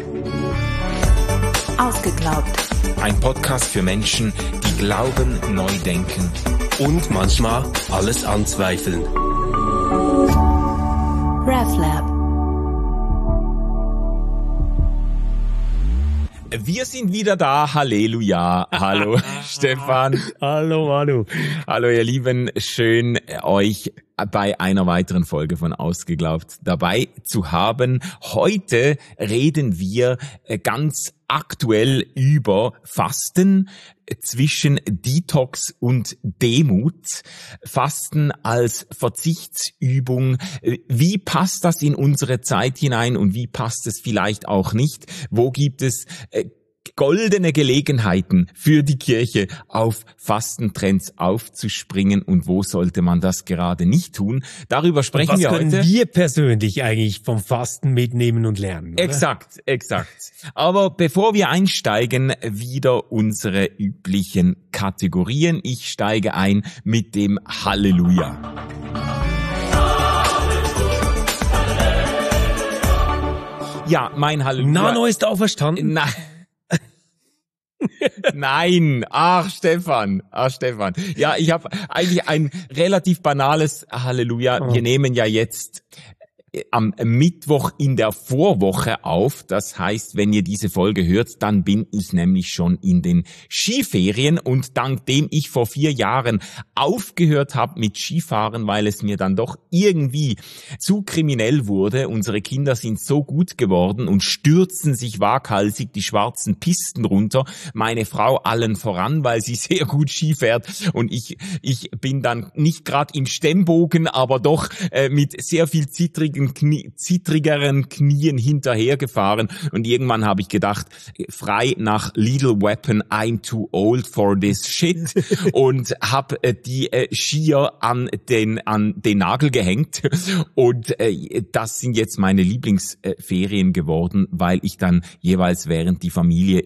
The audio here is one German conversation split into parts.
Ausgeglaubt. Ein Podcast für Menschen, die glauben, neu denken und manchmal alles anzweifeln. RefLab. Wir sind wieder da. Halleluja. Hallo Stefan. Hallo Manu. Hallo ihr Lieben. Schön euch bei einer weiteren Folge von Ausgeglaubt dabei zu haben. Heute reden wir ganz aktuell über Fasten zwischen Detox und Demut. Fasten als Verzichtsübung. Wie passt das in unsere Zeit hinein und wie passt es vielleicht auch nicht? Wo gibt es goldene Gelegenheiten für die Kirche, auf Fastentrends aufzuspringen und wo sollte man das gerade nicht tun? Darüber sprechen wir heute. Was können wir persönlich eigentlich vom Fasten mitnehmen und lernen? Oder? Exakt. Aber bevor wir einsteigen, wieder unsere üblichen Kategorien. Ich steige ein mit dem Halleluja. Ja, mein Halleluja. Nano ist auferstanden. Nein, ach Stefan. Ja, ich habe eigentlich ein relativ banales Halleluja. Wir nehmen ja jetzt am Mittwoch in der Vorwoche auf. Das heißt, wenn ihr diese Folge hört, dann bin ich nämlich schon in den Skiferien und dankdem ich vor 4 Jahren aufgehört habe mit Skifahren, weil es mir dann doch irgendwie zu kriminell wurde. Unsere Kinder sind so gut geworden und stürzen sich waghalsig die schwarzen Pisten runter. Meine Frau allen voran, weil sie sehr gut Ski fährt und ich bin dann nicht gerade im Stemmbogen, aber doch mit sehr viel zittrigeren Knien hinterhergefahren und irgendwann habe ich gedacht, frei nach Lethal Weapon, I'm too old for this shit und habe die Skier an den Nagel gehängt und das sind jetzt meine Lieblingsferien geworden, weil ich dann jeweils während die Familie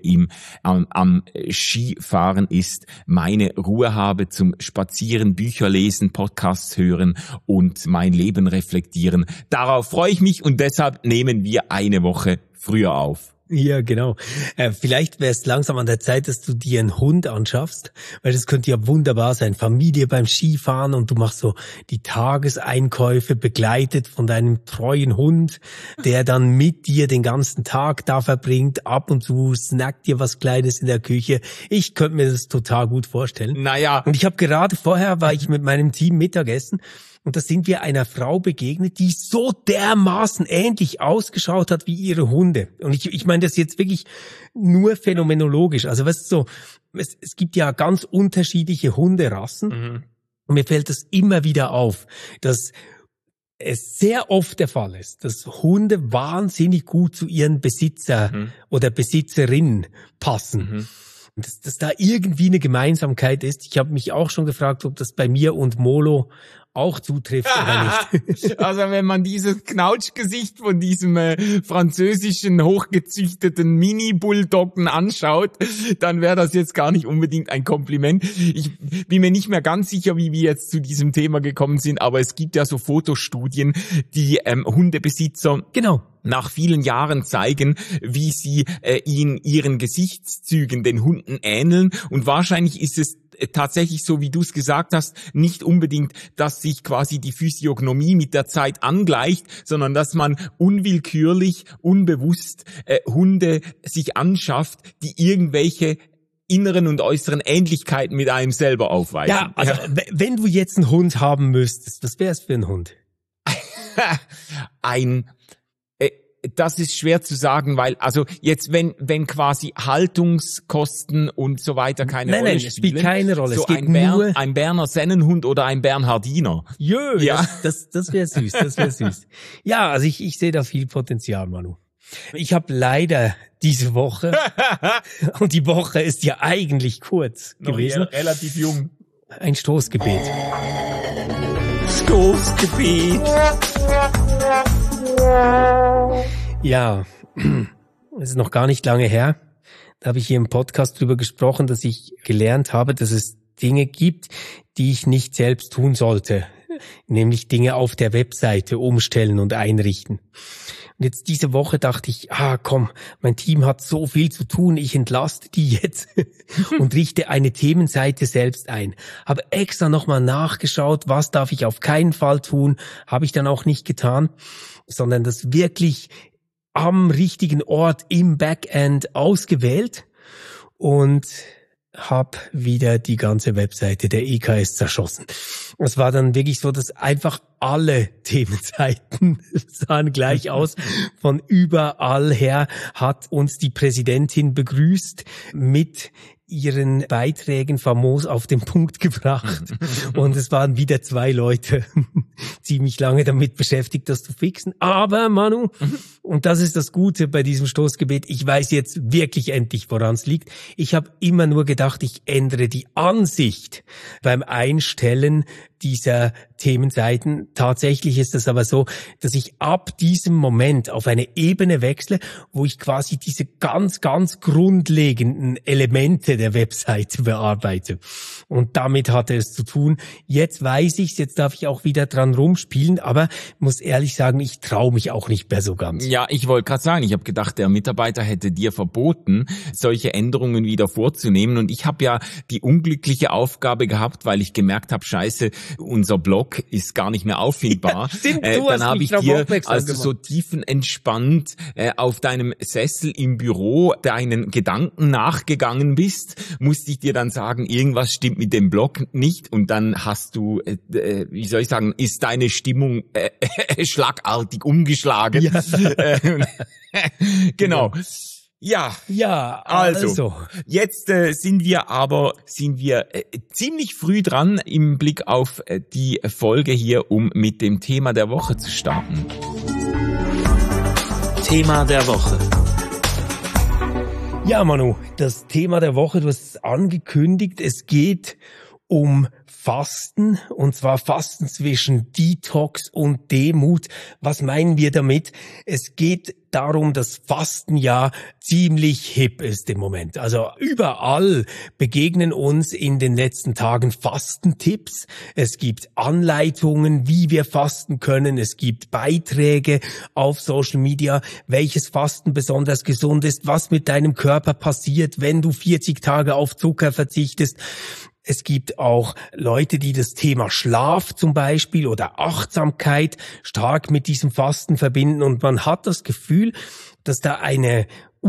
am Skifahren ist, meine Ruhe habe zum Spazieren, Bücher lesen, Podcasts hören und mein Leben reflektieren. Darauf freue ich mich und deshalb nehmen wir eine Woche früher auf. Ja, genau. Vielleicht wäre es langsam an der Zeit, dass du dir einen Hund anschaffst, weil das könnte ja wunderbar sein. Familie beim Skifahren und du machst so die Tageseinkäufe begleitet von deinem treuen Hund, der dann mit dir den ganzen Tag da verbringt. Ab und zu snackt dir was Kleines in der Küche. Ich könnte mir das total gut vorstellen. Naja. Und ich habe gerade vorher, war ich mit meinem Team Mittagessen. Und da sind wir einer Frau begegnet, die so dermaßen ähnlich ausgeschaut hat wie ihre Hunde. Und ich meine das jetzt wirklich nur phänomenologisch. Also weißt du, es gibt ja ganz unterschiedliche Hunderassen. Mhm. Und mir fällt das immer wieder auf, dass es sehr oft der Fall ist, dass Hunde wahnsinnig gut zu ihren Besitzer oder Besitzerinnen passen. Mhm. Dass da irgendwie eine Gemeinsamkeit ist. Ich habe mich auch schon gefragt, ob das bei mir und Molo auch zutrifft oder nicht. Also wenn man dieses Knautschgesicht von diesem französischen hochgezüchteten Mini-Bulldoggen anschaut, dann wäre das jetzt gar nicht unbedingt ein Kompliment. Ich bin mir nicht mehr ganz sicher, wie wir jetzt zu diesem Thema gekommen sind, aber es gibt ja so Fotostudien, die Hundebesitzer nach vielen Jahren zeigen, wie sie in ihren Gesichtszügen den Hunden ähneln und wahrscheinlich ist es tatsächlich so, wie du es gesagt hast, nicht unbedingt, dass sich quasi die Physiognomie mit der Zeit angleicht, sondern dass man unwillkürlich, unbewusst Hunde sich anschafft, die irgendwelche inneren und äußeren Ähnlichkeiten mit einem selber aufweisen. Ja, also wenn du jetzt einen Hund haben müsstest, was wäre es für ein Hund? Das ist schwer zu sagen, weil, also jetzt, wenn quasi Haltungskosten und so weiter keine Rolle spielen. Nein, es spielt keine Rolle. So es geht nur ein Berner Sennenhund oder ein Bernhardiner. Ja. Das wäre süß, Ja, also ich sehe da viel Potenzial, Manu. Ich habe leider diese Woche, und die Woche ist ja eigentlich kurz gewesen. Relativ jung. Ein Stoßgebet. Ja, es ist noch gar nicht lange her. Da habe ich hier im Podcast drüber gesprochen, dass ich gelernt habe, dass es Dinge gibt, die ich nicht selbst tun sollte. nämlich Dinge auf der Webseite umstellen und einrichten. Und jetzt diese Woche dachte ich, komm, mein Team hat so viel zu tun, ich entlaste die jetzt und richte eine Themenseite selbst ein. Habe extra nochmal nachgeschaut, was darf ich auf keinen Fall tun, habe ich dann auch nicht getan, sondern das wirklich am richtigen Ort im Backend ausgewählt und habe wieder die ganze Webseite der EKS zerschossen. Es war dann wirklich so, dass einfach alle Themenseiten sahen gleich aus. Von überall her hat uns die Präsidentin begrüßt mit ihren Beiträgen famos auf den Punkt gebracht. Und es waren wieder 2 Leute ziemlich lange damit beschäftigt, das zu fixen. Aber Manu, und das ist das Gute bei diesem Stoßgebet, ich weiß jetzt wirklich endlich, woran es liegt. Ich habe immer nur gedacht, ich ändere die Ansicht beim Einstellen dieser Themenseiten. Tatsächlich ist es aber so, dass ich ab diesem Moment auf eine Ebene wechsle, wo ich quasi diese ganz, ganz grundlegenden Elemente der Webseite bearbeite. Und damit hatte es zu tun. Jetzt weiß ich's, jetzt darf ich auch wieder dran rumspielen, aber muss ehrlich sagen, ich traue mich auch nicht mehr so ganz. Ja, ich wollte gerade sagen, ich habe gedacht, der Mitarbeiter hätte dir verboten, solche Änderungen wieder vorzunehmen. Und ich habe ja die unglückliche Aufgabe gehabt, weil ich gemerkt habe, scheiße, unser Blog ist gar nicht mehr auffindbar. Ja, stimmt, dann habe ich dir, als du so tiefenentspannt auf deinem Sessel im Büro deinen Gedanken nachgegangen bist, musste ich dir dann sagen, irgendwas stimmt mit dem Blog nicht. Und dann hast du, wie soll ich sagen, ist deine Stimmung schlagartig umgeschlagen. Ja. Genau. Ja, also. Jetzt sind wir ziemlich früh dran im Blick auf die Folge hier, um mit dem Thema der Woche zu starten. Thema der Woche. Ja, Manu, das Thema der Woche, du hast es angekündigt, es geht um Fasten, und zwar Fasten zwischen Detox und Demut. Was meinen wir damit? Es geht darum, dass Fasten ja ziemlich hip ist im Moment. Also überall begegnen uns in den letzten Tagen Fastentipps. Es gibt Anleitungen, wie wir fasten können. Es gibt Beiträge auf Social Media, welches Fasten besonders gesund ist, was mit deinem Körper passiert, wenn du 40 Tage auf Zucker verzichtest. Es gibt auch Leute, die das Thema Schlaf zum Beispiel oder Achtsamkeit stark mit diesem Fasten verbinden, und man hat das Gefühl, dass da eine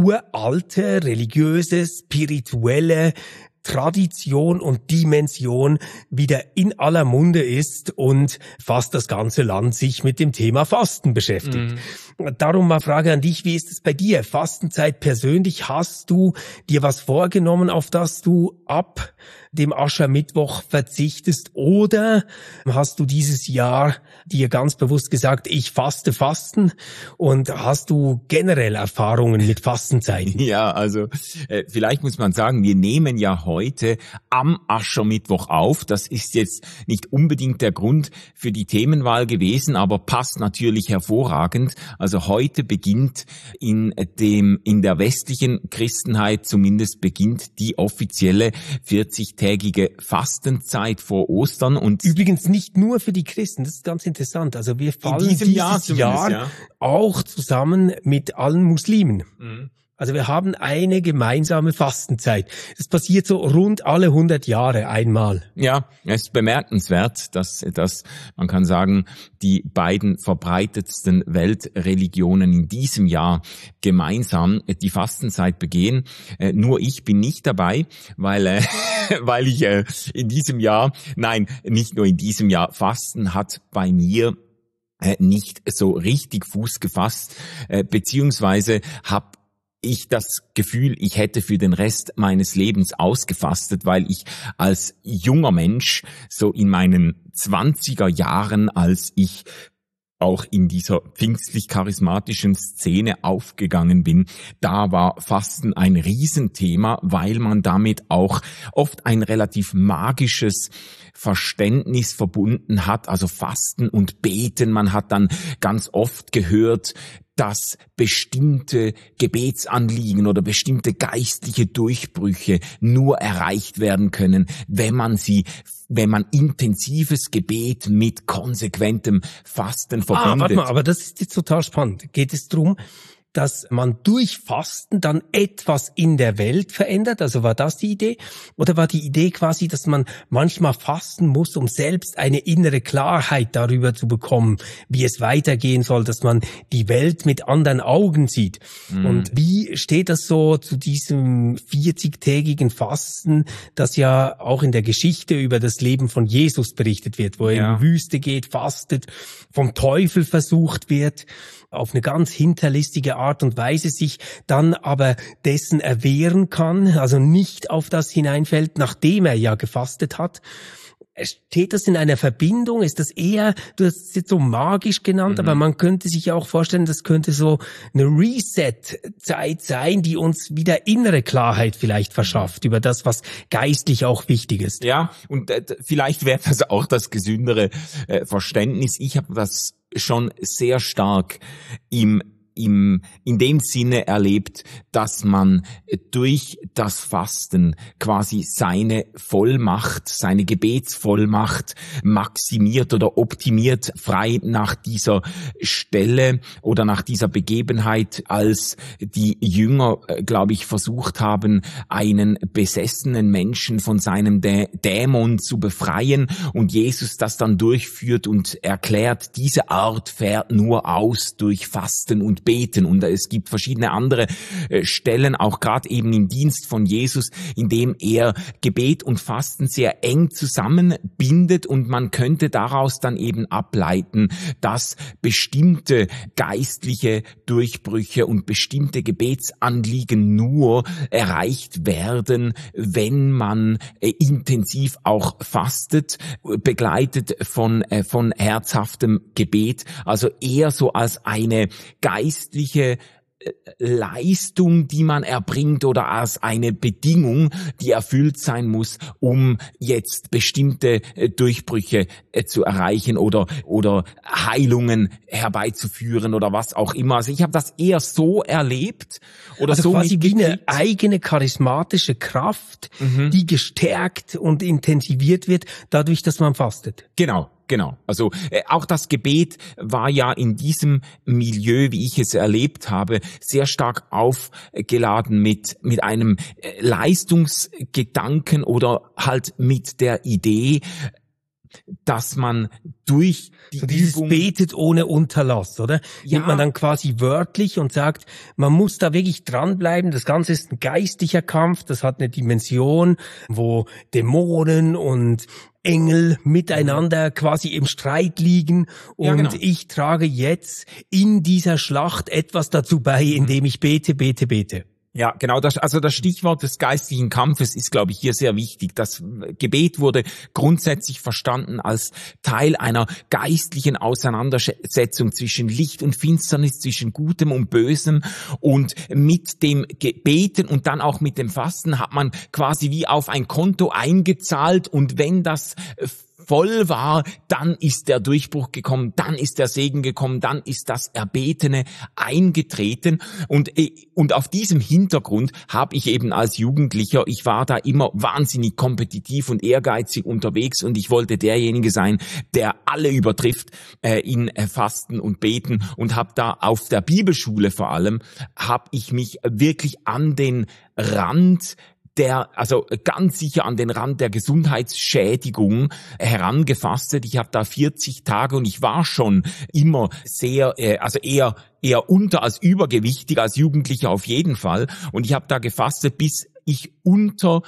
uralte, religiöse, spirituelle Tradition und Dimension wieder in aller Munde ist und fast das ganze Land sich mit dem Thema Fasten beschäftigt. Darum mal Frage an dich, wie ist es bei dir? Fastenzeit persönlich, hast du dir was vorgenommen, auf das du ab dem Aschermittwoch verzichtest, oder hast du dieses Jahr dir ganz bewusst gesagt, ich fasten, und hast du generell Erfahrungen mit Fastenzeiten? Ja, also vielleicht muss man sagen, wir nehmen ja heute am Aschermittwoch auf. Das ist jetzt nicht unbedingt der Grund für die Themenwahl gewesen, aber passt natürlich hervorragend. Also heute beginnt in der westlichen Christenheit zumindest beginnt die offizielle 40-tägige Fastenzeit vor Ostern. Und übrigens nicht nur für die Christen, das ist ganz interessant. Also wir fallen dieses Jahr auch zusammen mit allen Muslimen. Also wir haben eine gemeinsame Fastenzeit. Das passiert so rund alle 100 Jahre einmal. Ja, es ist bemerkenswert, dass man kann sagen, die beiden verbreitetsten Weltreligionen in diesem Jahr gemeinsam die Fastenzeit begehen. Nur ich bin nicht dabei, weil ich in diesem Jahr, nein, nicht nur in diesem Jahr, Fasten hat bei mir nicht so richtig Fuß gefasst, beziehungsweise habe ich das Gefühl, ich hätte für den Rest meines Lebens ausgefastet, weil ich als junger Mensch, so in meinen 20er Jahren, als ich auch in dieser pfingstlich-charismatischen Szene aufgegangen bin, da war Fasten ein Riesenthema, weil man damit auch oft ein relativ magisches Verständnis verbunden hat, also Fasten und Beten. Man hat dann ganz oft gehört, dass bestimmte Gebetsanliegen oder bestimmte geistliche Durchbrüche nur erreicht werden können, wenn man intensives Gebet mit konsequentem Fasten verbindet. Warte mal, aber das ist jetzt total spannend. Geht es darum, dass man durch Fasten dann etwas in der Welt verändert? Also war das die Idee? Oder war die Idee quasi, dass man manchmal fasten muss, um selbst eine innere Klarheit darüber zu bekommen, wie es weitergehen soll, dass man die Welt mit anderen Augen sieht? Und wie steht das so zu diesem 40-tägigen Fasten, das ja auch in der Geschichte über das Leben von Jesus berichtet wird, wo er in die Wüste geht, fastet, vom Teufel versucht wird, auf eine ganz hinterlistige Art und Weise sich dann aber dessen erwehren kann, also nicht auf das hineinfällt, nachdem er ja gefastet hat. Steht das in einer Verbindung? Ist das eher, du hast es jetzt so magisch genannt, aber man könnte sich ja auch vorstellen, das könnte so eine Reset-Zeit sein, die uns wieder innere Klarheit vielleicht verschafft über das, was geistlich auch wichtig ist. Ja, und vielleicht wäre das auch das gesündere Verständnis. Ich habe das schon sehr stark in dem Sinne erlebt, dass man durch das Fasten quasi seine Vollmacht, seine Gebetsvollmacht maximiert oder optimiert, frei nach dieser Stelle oder nach dieser Begebenheit, als die Jünger, glaube ich, versucht haben, einen besessenen Menschen von seinem Dämon zu befreien und Jesus das dann durchführt und erklärt, diese Art fährt nur aus durch Fasten und Beten. Und es gibt verschiedene andere Stellen, auch gerade eben im Dienst von Jesus, in dem er Gebet und Fasten sehr eng zusammenbindet, und man könnte daraus dann eben ableiten, dass bestimmte geistliche Durchbrüche und bestimmte Gebetsanliegen nur erreicht werden, wenn man intensiv auch fastet, begleitet von herzhaftem Gebet, also eher so als eine geistliche Leistung, die man erbringt, oder als eine Bedingung, die erfüllt sein muss, um jetzt bestimmte Durchbrüche zu erreichen oder Heilungen herbeizuführen oder was auch immer. Also ich habe das eher so erlebt oder also so quasi wie eine eigene charismatische Kraft, die gestärkt und intensiviert wird, dadurch, dass man fastet. Genau. Also auch das Gebet war ja in diesem Milieu, wie ich es erlebt habe, sehr stark aufgeladen mit einem Leistungsgedanken oder halt mit der Idee, dass man durch die so dieses Übung betet ohne Unterlass, oder? Ja. Nimmt man dann quasi wörtlich und sagt, man muss da wirklich dranbleiben. Das Ganze ist ein geistlicher Kampf, das hat eine Dimension, wo Dämonen und Engel miteinander quasi im Streit liegen, und Ja, genau. ich trage jetzt in dieser Schlacht etwas dazu bei, indem ich bete. Ja, genau, das Stichwort des geistlichen Kampfes ist, glaube ich, hier sehr wichtig. Das Gebet wurde grundsätzlich verstanden als Teil einer geistlichen Auseinandersetzung zwischen Licht und Finsternis, zwischen Gutem und Bösem, und mit dem Gebeten und dann auch mit dem Fasten hat man quasi wie auf ein Konto eingezahlt, und wenn das voll war, dann ist der Durchbruch gekommen, dann ist der Segen gekommen, dann ist das Erbetene eingetreten, und auf diesem Hintergrund habe ich eben als Jugendlicher, ich war da immer wahnsinnig kompetitiv und ehrgeizig unterwegs, und ich wollte derjenige sein, der alle übertrifft in Fasten und Beten, und habe da auf der Bibelschule vor allem, habe ich mich wirklich an den Rand ganz sicher an den Rand der Gesundheitsschädigung herangefastet. Ich habe da 40 Tage und ich war schon immer sehr, eher unter als übergewichtig, als Jugendlicher auf jeden Fall. Und ich habe da gefastet, bis ich unter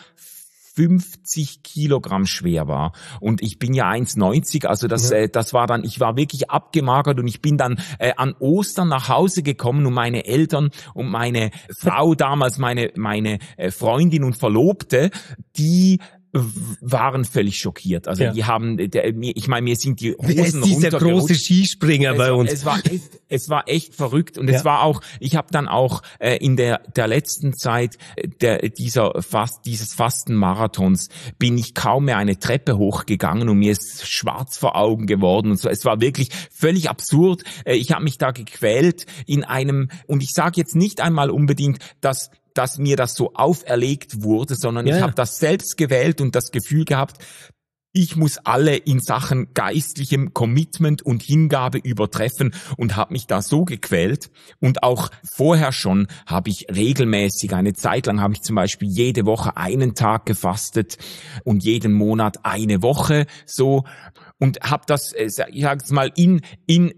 50 Kilogramm schwer war, und ich bin ja 1,90, also das war dann, ich war wirklich abgemagert, und ich bin dann an Ostern nach Hause gekommen, und meine Eltern und meine Frau damals, meine Freundin und Verlobte, die waren völlig schockiert. Also die haben, ich meine, mir sind die Hosen runtergerutscht. Dieser große Skispringer bei uns. Es war echt verrückt und es war auch, ich habe dann auch in der letzten Zeit dieses Fastenmarathons bin ich kaum mehr eine Treppe hochgegangen und mir ist schwarz vor Augen geworden und so. Es war wirklich völlig absurd. Ich habe mich da gequält in einem, und ich sage jetzt nicht einmal unbedingt, dass mir das so auferlegt wurde, sondern ich habe das selbst gewählt und das Gefühl gehabt, ich muss alle in Sachen geistlichem Commitment und Hingabe übertreffen und habe mich da so gequält. Und auch vorher schon habe ich regelmäßig, eine Zeit lang habe ich zum Beispiel jede Woche einen Tag gefastet und jeden Monat eine Woche so und habe das, ich sage es mal, im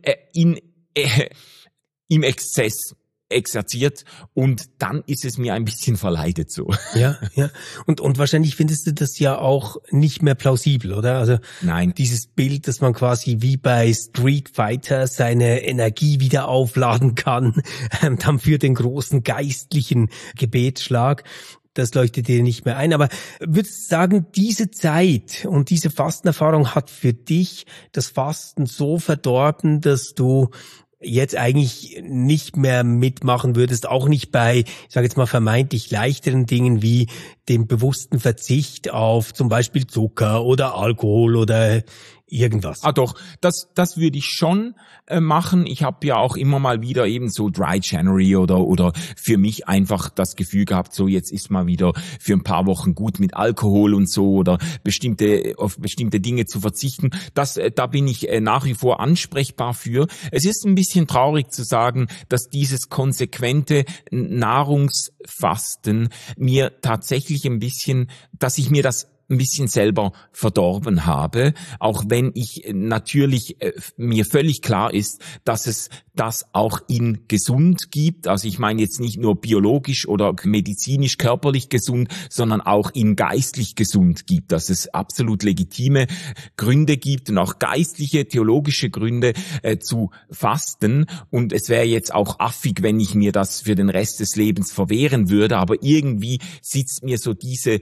Exzess exerziert und dann ist es mir ein bisschen verleidet so. Ja. Und wahrscheinlich findest du das ja auch nicht mehr plausibel, oder? Also nein, dieses Bild, dass man quasi wie bei Street Fighter seine Energie wieder aufladen kann, dann für den großen geistlichen Gebetsschlag. Das leuchtet dir nicht mehr ein. Aber würdest du sagen, diese Zeit und diese Fastenerfahrung hat für dich das Fasten so verdorben, dass du jetzt eigentlich nicht mehr mitmachen würdest, auch nicht bei, ich sage jetzt mal, vermeintlich leichteren Dingen wie dem bewussten Verzicht auf zum Beispiel Zucker oder Alkohol oder irgendwas? Ah doch, das würde ich schon machen. Ich habe ja auch immer mal wieder eben so Dry January oder für mich einfach das Gefühl gehabt, so jetzt ist mal wieder für ein paar Wochen gut mit Alkohol und so oder auf bestimmte Dinge zu verzichten. Da bin ich nach wie vor ansprechbar für. Es ist ein bisschen traurig zu sagen, dass dieses konsequente Nahrungsfasten mir tatsächlich dass ich mir das ein bisschen selber verdorben habe, auch wenn ich natürlich mir völlig klar ist, dass es das auch in gesund gibt. Also ich meine jetzt nicht nur biologisch oder medizinisch, körperlich gesund, sondern auch in geistlich gesund gibt, dass es absolut legitime Gründe gibt und auch geistliche, theologische Gründe zu fasten. Und es wäre jetzt auch affig, wenn ich mir das für den Rest des Lebens verwehren würde, aber irgendwie sitzt mir so diese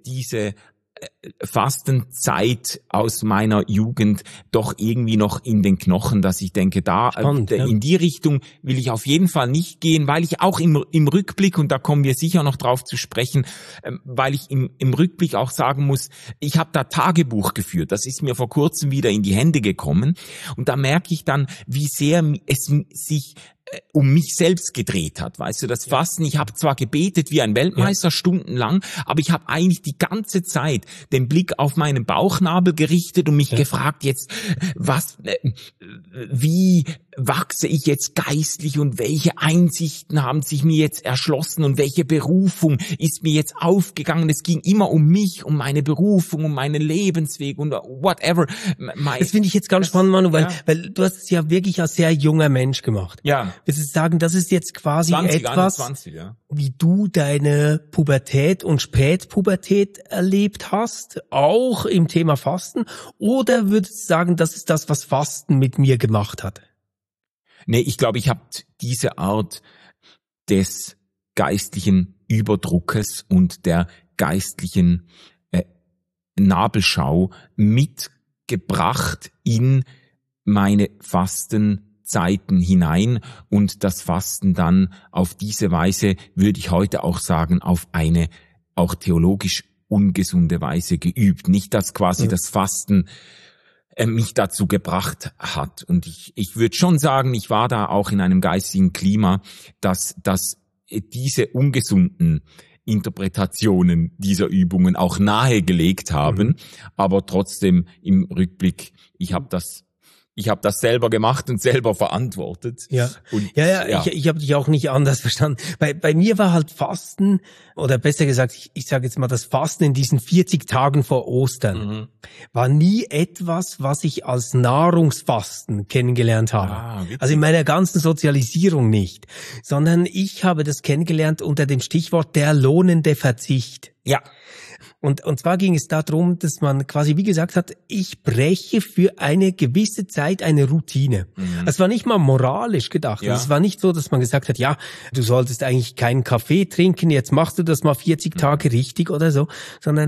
Fastenzeit aus meiner Jugend doch irgendwie noch in den Knochen, dass ich denke, in die Richtung will ich auf jeden Fall nicht gehen, weil ich auch im Rückblick, und da kommen wir sicher noch drauf zu sprechen, weil ich im Rückblick auch sagen muss, ich habe da Tagebuch geführt, das ist mir vor kurzem wieder in die Hände gekommen und da merke ich dann, wie sehr es sich um mich selbst gedreht hat, weißt du, das Fasten, ich habe zwar gebetet wie ein Weltmeister stundenlang, aber ich habe eigentlich die ganze Zeit den Blick auf meinen Bauchnabel gerichtet und mich gefragt jetzt, wie wachse ich jetzt geistlich und welche Einsichten haben sich mir jetzt erschlossen und welche Berufung ist mir jetzt aufgegangen. Es ging immer um mich, um meine Berufung, um meinen Lebensweg und whatever. Das finde ich jetzt ganz spannend, Manu, weil du hast es ja wirklich als sehr junger Mensch gemacht. Ja. Würdest du sagen, das ist jetzt quasi 21, wie du deine Pubertät und Spätpubertät erlebt hast, auch im Thema Fasten? Oder würdest du sagen, das ist das, was Fasten mit mir gemacht hat? Nee, ich glaube, ich habe diese Art des geistlichen Überdruckes und der geistlichen Nabelschau mitgebracht in meine Fastenzeiten hinein und das Fasten dann auf diese Weise, würde ich heute auch sagen, auf eine auch theologisch ungesunde Weise geübt. Nicht, dass quasi das Fasten mich dazu gebracht hat. Und ich würde schon sagen, ich war da auch in einem geistigen Klima, dass diese ungesunden Interpretationen dieser Übungen auch nahegelegt haben. Aber trotzdem im Rückblick, ich habe das selber gemacht und selber verantwortet. Ja, und, ich habe dich auch nicht anders verstanden. Bei mir war halt Fasten, oder besser gesagt, ich sage jetzt mal, das Fasten in diesen 40 Tagen vor Ostern war nie etwas, was ich als Nahrungsfasten kennengelernt habe. Also in meiner ganzen Sozialisierung nicht, sondern ich habe das kennengelernt unter dem Stichwort der lohnende Verzicht. Ja. Und zwar ging es darum, dass man quasi wie gesagt hat, ich breche für eine gewisse Zeit eine Routine. Es war nicht mal moralisch gedacht. Ja. Es war nicht so, dass man gesagt hat, ja, du solltest eigentlich keinen Kaffee trinken, jetzt machst du das mal 40 Tage richtig oder so, sondern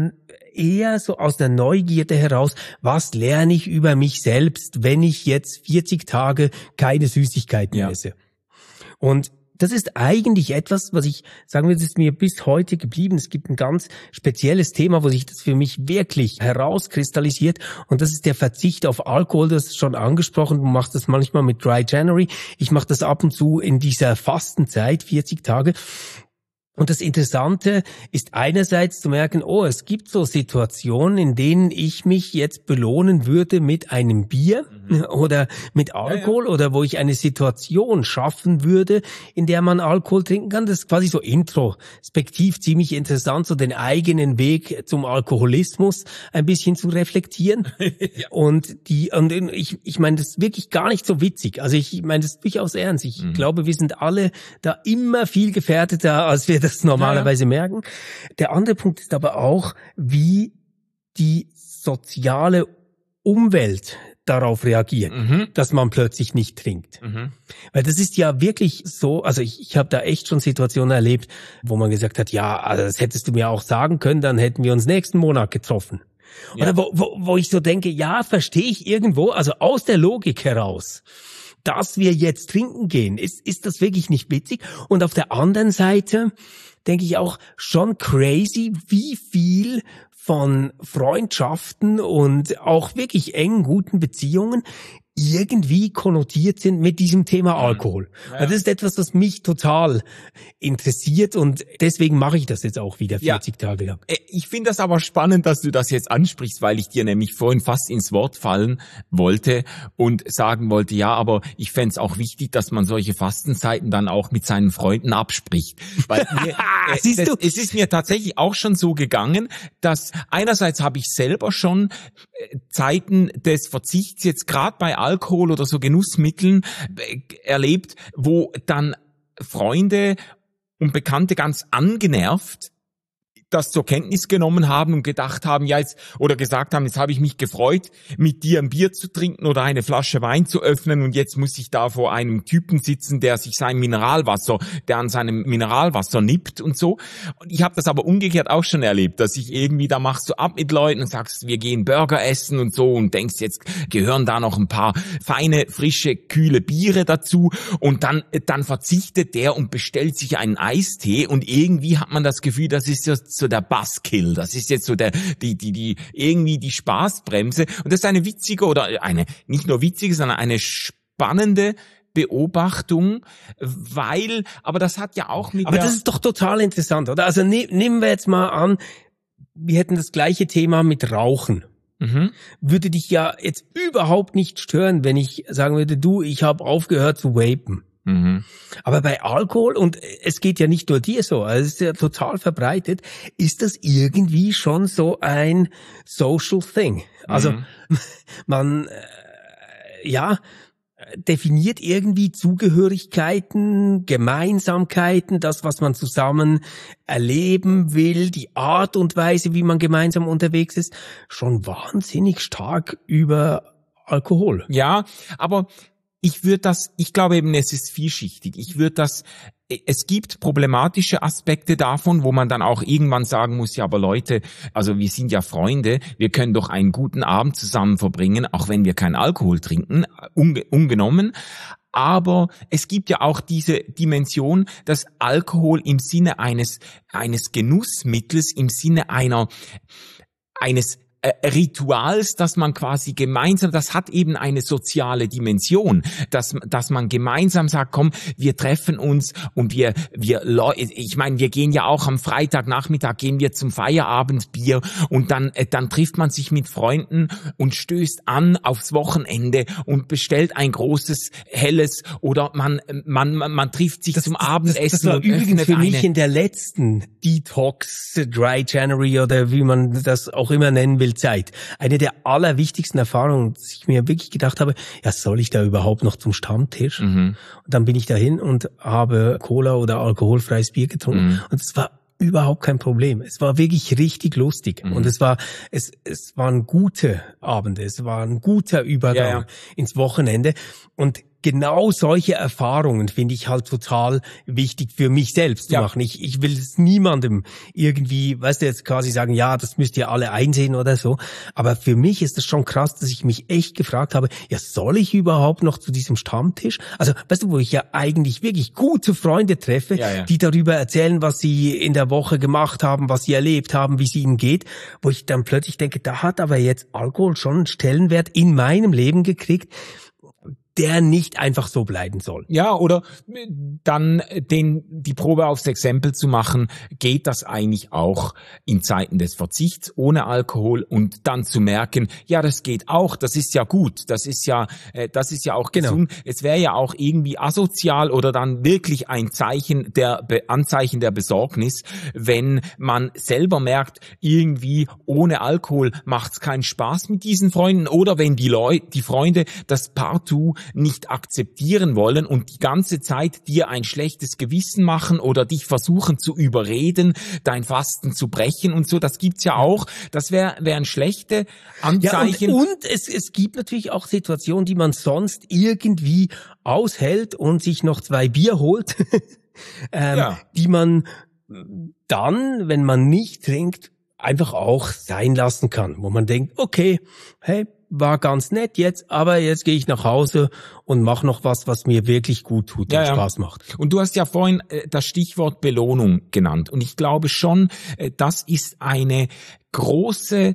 eher so aus der Neugierde heraus, was lerne ich über mich selbst, wenn ich jetzt 40 Tage keine Süßigkeiten esse. Und das ist eigentlich etwas, was ich sagen würde, ist mir bis heute geblieben. Es gibt ein ganz spezielles Thema, wo sich das für mich wirklich herauskristallisiert. Und das ist der Verzicht auf Alkohol. Das ist schon angesprochen. Du machst das manchmal mit Dry January. Ich mache das ab und zu in dieser Fastenzeit, 40 Tage. Und das Interessante ist einerseits zu merken, es gibt so Situationen, in denen ich mich jetzt belohnen würde mit einem Bier oder mit Alkohol oder wo ich eine Situation schaffen würde, in der man Alkohol trinken kann. Das ist quasi so introspektiv ziemlich interessant, so den eigenen Weg zum Alkoholismus ein bisschen zu reflektieren. Und ich meine, das ist wirklich gar nicht so witzig. Also ich meine das durchaus ernst. Ich glaube, wir sind alle da immer viel gefährdeter, als wir das normalerweise merken. Der andere Punkt ist aber auch, wie die soziale Umwelt darauf reagiert, dass man plötzlich nicht trinkt. Weil das ist ja wirklich so, also ich habe da echt schon Situationen erlebt, wo man gesagt hat, ja, also das hättest du mir auch sagen können, dann hätten wir uns nächsten Monat getroffen. Oder wo ich so denke, ja, verstehe ich irgendwo, also aus der Logik heraus, dass wir jetzt trinken gehen, ist das wirklich nicht witzig? Und auf der anderen Seite denke ich auch schon crazy, wie viel von Freundschaften und auch wirklich engen, guten Beziehungen irgendwie konnotiert sind mit diesem Thema Alkohol. Ja. Also das ist etwas, was mich total interessiert und deswegen mache ich das jetzt auch wieder 40 Tage lang. Ich finde das aber spannend, dass du das jetzt ansprichst, weil ich dir nämlich vorhin fast ins Wort fallen wollte und sagen wollte, ja, aber ich fände es auch wichtig, dass man solche Fastenzeiten dann auch mit seinen Freunden abspricht. Weil es ist mir tatsächlich auch schon so gegangen, dass einerseits habe ich selber schon Zeiten des Verzichts jetzt gerade bei Alkohol oder so Genussmitteln erlebt, wo dann Freunde und Bekannte ganz angenervt das zur Kenntnis genommen haben und gedacht haben, jetzt habe ich mich gefreut, mit dir ein Bier zu trinken oder eine Flasche Wein zu öffnen und jetzt muss ich da vor einem Typen sitzen, der an seinem Mineralwasser nippt und so. Und ich habe das aber umgekehrt auch schon erlebt, dass ich irgendwie, da machst du ab mit Leuten und sagst, wir gehen Burger essen und so und denkst, jetzt gehören da noch ein paar feine, frische, kühle Biere dazu und dann verzichtet der und bestellt sich einen Eistee und irgendwie hat man das Gefühl, das ist so der Buzzkill, das ist jetzt so irgendwie die Spaßbremse und das ist eine witzige oder eine, nicht nur witzige, sondern eine spannende Beobachtung, aber das hat ja auch mit Aber das ist doch total interessant, oder? Also nehmen wir jetzt mal an, wir hätten das gleiche Thema mit Rauchen. Würde dich ja jetzt überhaupt nicht stören, wenn ich sagen würde, ich habe aufgehört zu vapen. Aber bei Alkohol, und es geht ja nicht nur dir so, also es ist ja total verbreitet, ist das irgendwie schon so ein social thing. Also man definiert irgendwie Zugehörigkeiten, Gemeinsamkeiten, das, was man zusammen erleben will, die Art und Weise, wie man gemeinsam unterwegs ist, schon wahnsinnig stark über Alkohol. Ja, aber ich glaube eben, es ist vielschichtig. Es gibt problematische Aspekte davon, wo man dann auch irgendwann sagen muss, ja, aber Leute, also wir sind ja Freunde, wir können doch einen guten Abend zusammen verbringen, auch wenn wir keinen Alkohol trinken, ungenommen. Aber es gibt ja auch diese Dimension, dass Alkohol im Sinne eines Genussmittels, im Sinne eines Rituals, dass man quasi gemeinsam, das hat eben eine soziale Dimension, dass man gemeinsam sagt, komm, wir treffen uns und ich meine, wir gehen ja auch am Freitagnachmittag, gehen wir zum Feierabendbier und dann trifft man sich mit Freunden und stößt an aufs Wochenende und bestellt ein großes, helles oder man trifft sich zum Abendessen. Das war übrigens für mich in der letzten Detox, Dry January oder wie man das auch immer nennen will, Zeit. Eine der allerwichtigsten Erfahrungen, dass ich mir wirklich gedacht habe, ja, soll ich da überhaupt noch zum Stammtisch? Und dann bin ich dahin und habe Cola oder alkoholfreies Bier getrunken. Und es war überhaupt kein Problem. Es war wirklich richtig lustig. Und es waren gute Abende. Es war ein guter Übergang ins Wochenende. Und genau solche Erfahrungen finde ich halt total wichtig für mich selbst zu machen. Ich will es niemandem irgendwie, weißt du, jetzt quasi sagen, ja, das müsst ihr alle einsehen oder so. Aber für mich ist das schon krass, dass ich mich echt gefragt habe, ja, soll ich überhaupt noch zu diesem Stammtisch? Also, weißt du, wo ich ja eigentlich wirklich gute Freunde treffe, die darüber erzählen, was sie in der Woche gemacht haben, was sie erlebt haben, wie es ihnen geht, wo ich dann plötzlich denke, da hat aber jetzt Alkohol schon einen Stellenwert in meinem Leben gekriegt, der nicht einfach so bleiben soll. Ja, oder dann die Probe aufs Exempel zu machen, geht das eigentlich auch in Zeiten des Verzichts ohne Alkohol und dann zu merken, ja, das geht auch, das ist ja gut, das ist ja auch gesund. Es wäre ja auch irgendwie asozial oder dann wirklich ein Anzeichen der Besorgnis, wenn man selber merkt, irgendwie ohne Alkohol macht's keinen Spaß mit diesen Freunden oder wenn die Freunde das partout nicht akzeptieren wollen und die ganze Zeit dir ein schlechtes Gewissen machen oder dich versuchen zu überreden, dein Fasten zu brechen und so. Das gibt's ja auch. Das wären schlechte Anzeichen. Ja, und es gibt natürlich auch Situationen, die man sonst irgendwie aushält und sich noch 2 Bier holt, die man dann, wenn man nicht trinkt, einfach auch sein lassen kann, wo man denkt, okay, hey, war ganz nett jetzt, aber jetzt gehe ich nach Hause und mache noch was mir wirklich gut tut und Spaß macht. Und du hast ja vorhin das Stichwort Belohnung genannt und ich glaube schon, das ist eine große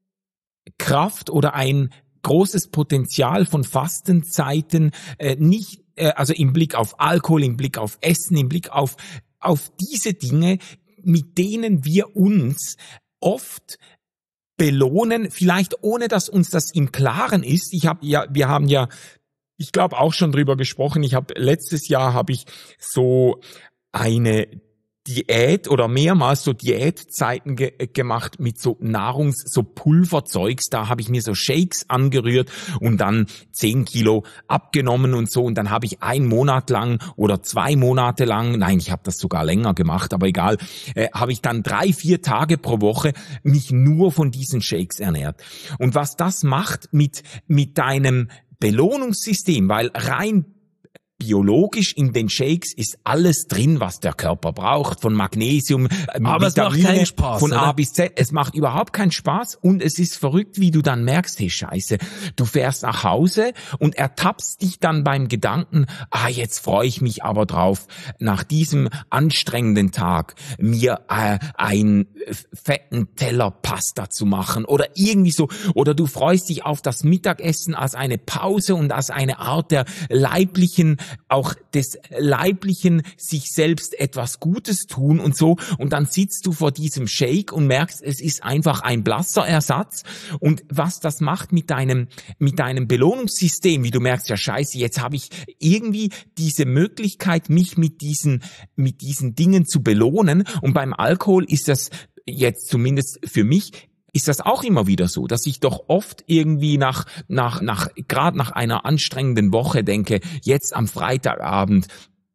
Kraft oder ein großes Potenzial von Fastenzeiten, also im Blick auf Alkohol, im Blick auf Essen, im Blick auf diese Dinge, mit denen wir uns oft belohnen, vielleicht ohne dass uns das im Klaren ist. Wir haben ja, ich glaube auch schon drüber gesprochen. Letztes Jahr so eine Diät oder mehrmals so Diätzeiten gemacht mit so so Pulverzeugs. Da habe ich mir so Shakes angerührt und dann 10 Kilo abgenommen und so. Und dann habe ich 1 Monat lang oder 2 Monate lang, nein, ich habe das sogar länger gemacht, aber egal, habe ich dann 3-4 Tage pro Woche mich nur von diesen Shakes ernährt. Und was das macht mit deinem Belohnungssystem, weil rein biologisch in den Shakes ist alles drin, was der Körper braucht, von Magnesium, aber Vitamine, es macht keinen Spaß, von oder? A bis Z. Es macht überhaupt keinen Spaß und es ist verrückt, wie du dann merkst, hey Scheiße, du fährst nach Hause und ertappst dich dann beim Gedanken, jetzt freue ich mich aber drauf, nach diesem anstrengenden Tag mir einen fetten Teller Pasta zu machen oder irgendwie so, oder du freust dich auf das Mittagessen als eine Pause und als eine Art der auch des Leiblichen sich selbst etwas Gutes tun und so. Und dann sitzt du vor diesem Shake und merkst, es ist einfach ein blasser Ersatz. Und was das macht mit deinem Belohnungssystem, wie du merkst, ja scheiße, jetzt habe ich irgendwie diese Möglichkeit, mich mit diesen Dingen zu belohnen. Und beim Alkohol ist das jetzt zumindest für mich ist das auch immer wieder so, dass ich doch oft irgendwie gerade nach einer anstrengenden Woche denke, jetzt am Freitagabend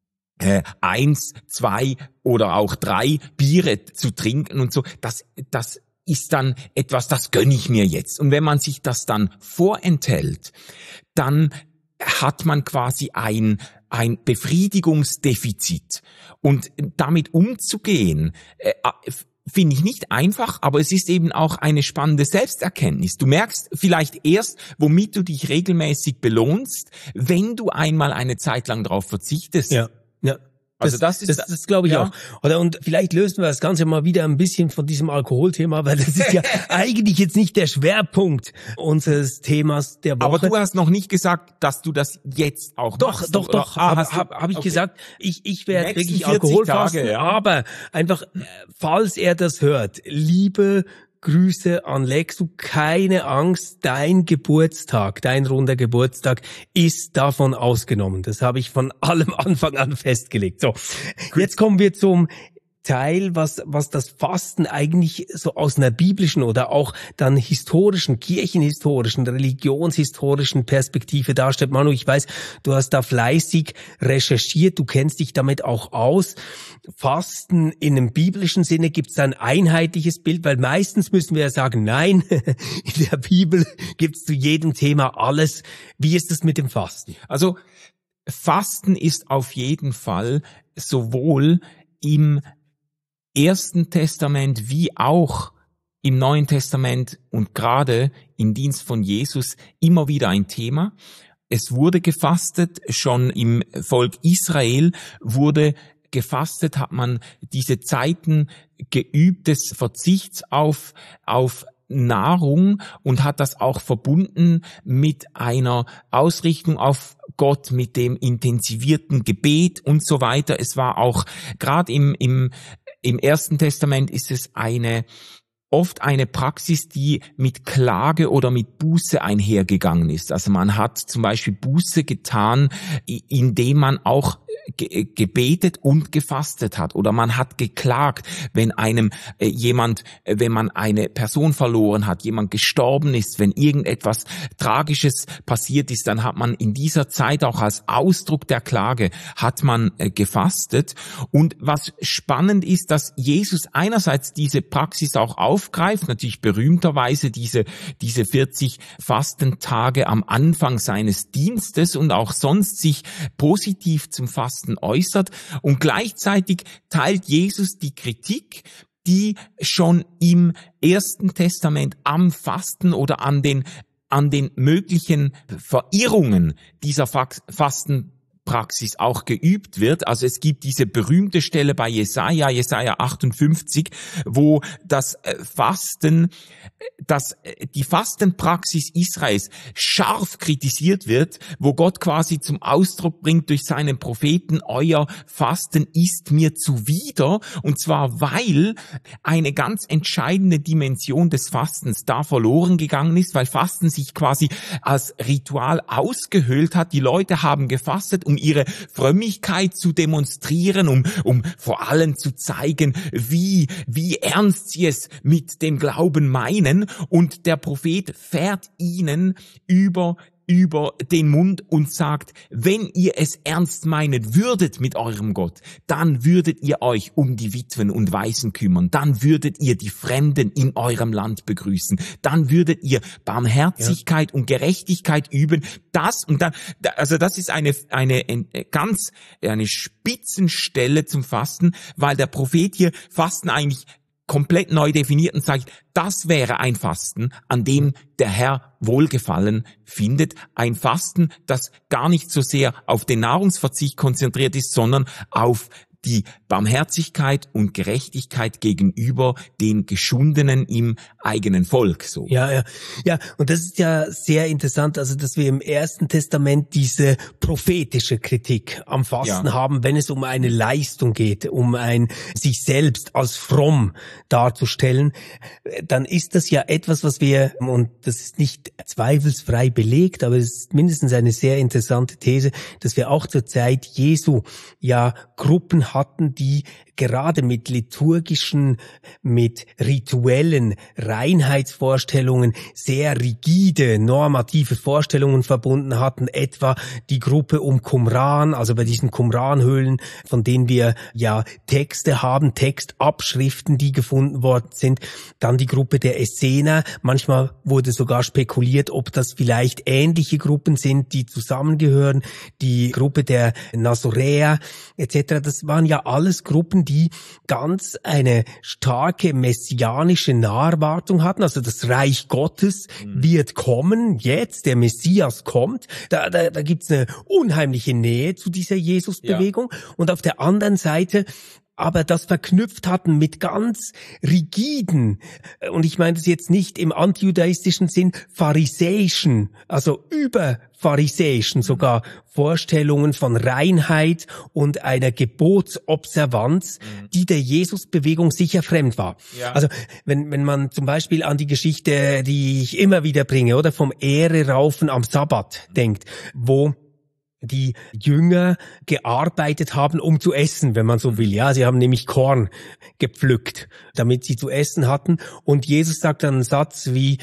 1, 2 oder auch 3 Biere zu trinken und so, das ist dann etwas, das gönne ich mir jetzt. Und wenn man sich das dann vorenthält, dann hat man quasi ein Befriedigungsdefizit. Und damit umzugehen, finde ich nicht einfach, aber es ist eben auch eine spannende Selbsterkenntnis. Du merkst vielleicht erst, womit du dich regelmäßig belohnst, wenn du einmal eine Zeit lang darauf verzichtest. Ja. Also das glaube ich auch. Und vielleicht lösen wir das Ganze mal wieder ein bisschen von diesem Alkoholthema, weil das ist ja eigentlich jetzt nicht der Schwerpunkt unseres Themas der Woche. Aber du hast noch nicht gesagt, dass du das jetzt auch machst. Doch. Hab ich gesagt, ich werde wirklich Alkohol fasten, aber einfach, falls er das hört, liebe Grüße an Lexu, keine Angst, dein runder Geburtstag ist davon ausgenommen. Das habe ich von allem Anfang an festgelegt. So, jetzt kommen wir zum Teil, was das Fasten eigentlich so aus einer biblischen oder auch dann historischen, kirchenhistorischen, religionshistorischen Perspektive darstellt. Manu, ich weiß, du hast da fleißig recherchiert, du kennst dich damit auch aus. Fasten in einem biblischen Sinne, gibt es ein einheitliches Bild, weil meistens müssen wir ja sagen, nein, in der Bibel gibt es zu jedem Thema alles. Wie ist es mit dem Fasten? Also Fasten ist auf jeden Fall sowohl im Ersten Testament wie auch im Neuen Testament und gerade im Dienst von Jesus immer wieder ein Thema. Es wurde gefastet, schon im Volk Israel wurde gefastet, hat man diese Zeiten geübt des Verzichts auf Nahrung und hat das auch verbunden mit einer Ausrichtung auf Gott, mit dem intensivierten Gebet und so weiter. Es war auch, gerade im Ersten Testament ist es oft eine Praxis, die mit Klage oder mit Buße einhergegangen ist. Also man hat zum Beispiel Buße getan, indem man auch gebetet und gefastet hat, oder man hat geklagt, wenn wenn man eine Person verloren hat, jemand gestorben ist, wenn irgendetwas Tragisches passiert ist, dann hat man in dieser Zeit auch als Ausdruck der Klage hat man gefastet. Und was spannend ist, dass Jesus einerseits diese Praxis auch aufgreift, natürlich berühmterweise diese 40 Fastentage am Anfang seines Dienstes und auch sonst sich positiv zum Fasten äußert, und gleichzeitig teilt Jesus die Kritik, die schon im Ersten Testament am Fasten oder an den möglichen Verirrungen dieser Fastenpraxis auch geübt wird. Also es gibt diese berühmte Stelle bei Jesaja 58, wo die Fastenpraxis Israels scharf kritisiert wird, wo Gott quasi zum Ausdruck bringt durch seinen Propheten: Euer Fasten ist mir zuwider, und zwar weil eine ganz entscheidende Dimension des Fastens da verloren gegangen ist, weil Fasten sich quasi als Ritual ausgehöhlt hat. Die Leute haben gefastet, um ihre Frömmigkeit zu demonstrieren, um vor allem zu zeigen, wie ernst sie es mit dem Glauben meinen. Und der Prophet fährt ihnen über den Mund und sagt: Wenn ihr es ernst meinen würdet mit eurem Gott, dann würdet ihr euch um die Witwen und Waisen kümmern, dann würdet ihr die Fremden in eurem Land begrüßen, dann würdet ihr Barmherzigkeit und Gerechtigkeit üben. Das ist eine Spitzenstelle zum Fasten, weil der Prophet hier Fasten eigentlich komplett neu definiert und sagt, das wäre ein Fasten, an dem der Herr Wohlgefallen findet. Ein Fasten, das gar nicht so sehr auf den Nahrungsverzicht konzentriert ist, sondern auf die Barmherzigkeit und Gerechtigkeit gegenüber den Geschundenen im eigenen Volk. So. Ja, und das ist ja sehr interessant, also dass wir im Ersten Testament diese prophetische Kritik am Fasten haben, wenn es um eine Leistung geht, um sich selbst als fromm darzustellen, dann ist das ja etwas, was wir, und das ist nicht zweifelsfrei belegt, aber es ist mindestens eine sehr interessante These, dass wir auch zur Zeit Jesu ja Gruppen hatten, die gerade mit liturgischen, mit rituellen Reinheitsvorstellungen sehr rigide, normative Vorstellungen verbunden hatten, etwa die Gruppe um Qumran, also bei diesen Qumran-Höhlen, von denen wir ja Texte haben, Textabschriften, die gefunden worden sind, dann die Gruppe der Essener, manchmal wurde sogar spekuliert, ob das vielleicht ähnliche Gruppen sind, die zusammengehören, die Gruppe der Nazoräer etc., das waren ja alles Gruppen, die ganz eine starke messianische Naherwartung hatten. Also das Reich Gottes wird kommen, jetzt, der Messias kommt. Da gibt's eine unheimliche Nähe zu dieser Jesus-Bewegung. Ja. Und auf der anderen Seite aber das verknüpft hatten mit ganz rigiden, und ich meine das jetzt nicht im antijudaistischen Sinn, pharisäischen, also überpharisäischen sogar Vorstellungen von Reinheit und einer Gebotsobservanz, die der Jesus-Bewegung sicher fremd war. Ja. Also wenn man zum Beispiel an die Geschichte, die ich immer wieder bringe, oder vom Ähre-Raufen am Sabbat denkt, wo die Jünger gearbeitet haben, um zu essen, wenn man so will. Ja, sie haben nämlich Korn gepflückt, damit sie zu essen hatten. Und Jesus sagt dann einen Satz wie,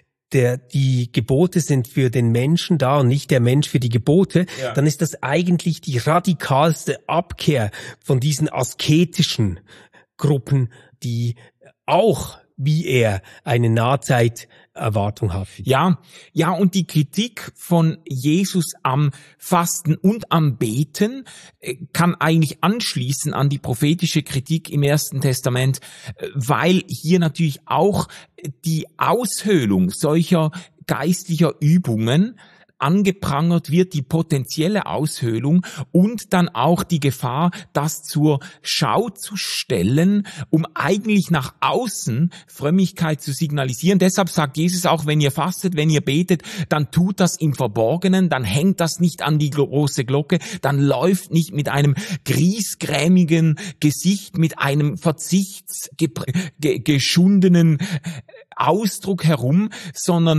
die Gebote sind für den Menschen da und nicht der Mensch für die Gebote. Ja. Dann ist das eigentlich die radikalste Abkehr von diesen asketischen Gruppen, die auch wie er eine Nahzeiterwartung hat. Ja, und die Kritik von Jesus am Fasten und am Beten kann eigentlich anschließen an die prophetische Kritik im Ersten Testament, weil hier natürlich auch die Aushöhlung solcher geistlicher Übungen angeprangert wird, die potenzielle Aushöhlung und dann auch die Gefahr, das zur Schau zu stellen, um eigentlich nach außen Frömmigkeit zu signalisieren. Deshalb sagt Jesus auch, wenn ihr fastet, wenn ihr betet, dann tut das im Verborgenen, dann hängt das nicht an die große Glocke, dann läuft nicht mit einem griesgrämigen Gesicht, mit einem verzichtsgeschundenen Ausdruck herum, sondern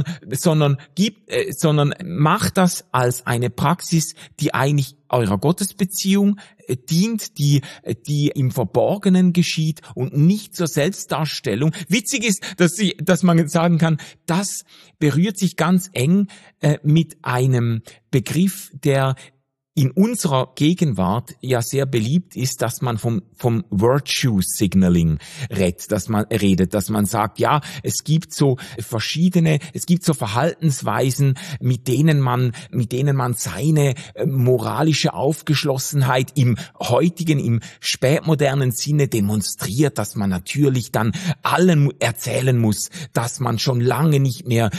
macht das als eine Praxis, die eigentlich eurer Gottesbeziehung dient, die im Verborgenen geschieht und nicht zur Selbstdarstellung. Witzig ist, dass man sagen kann, das berührt sich ganz eng mit einem Begriff, der in unserer Gegenwart ja sehr beliebt ist, dass man vom Virtue Signaling redet, dass man sagt, ja, es gibt so Verhaltensweisen, mit denen man seine moralische Aufgeschlossenheit im spätmodernen Sinne demonstriert, dass man natürlich dann allen erzählen muss, dass man schon lange nicht mehr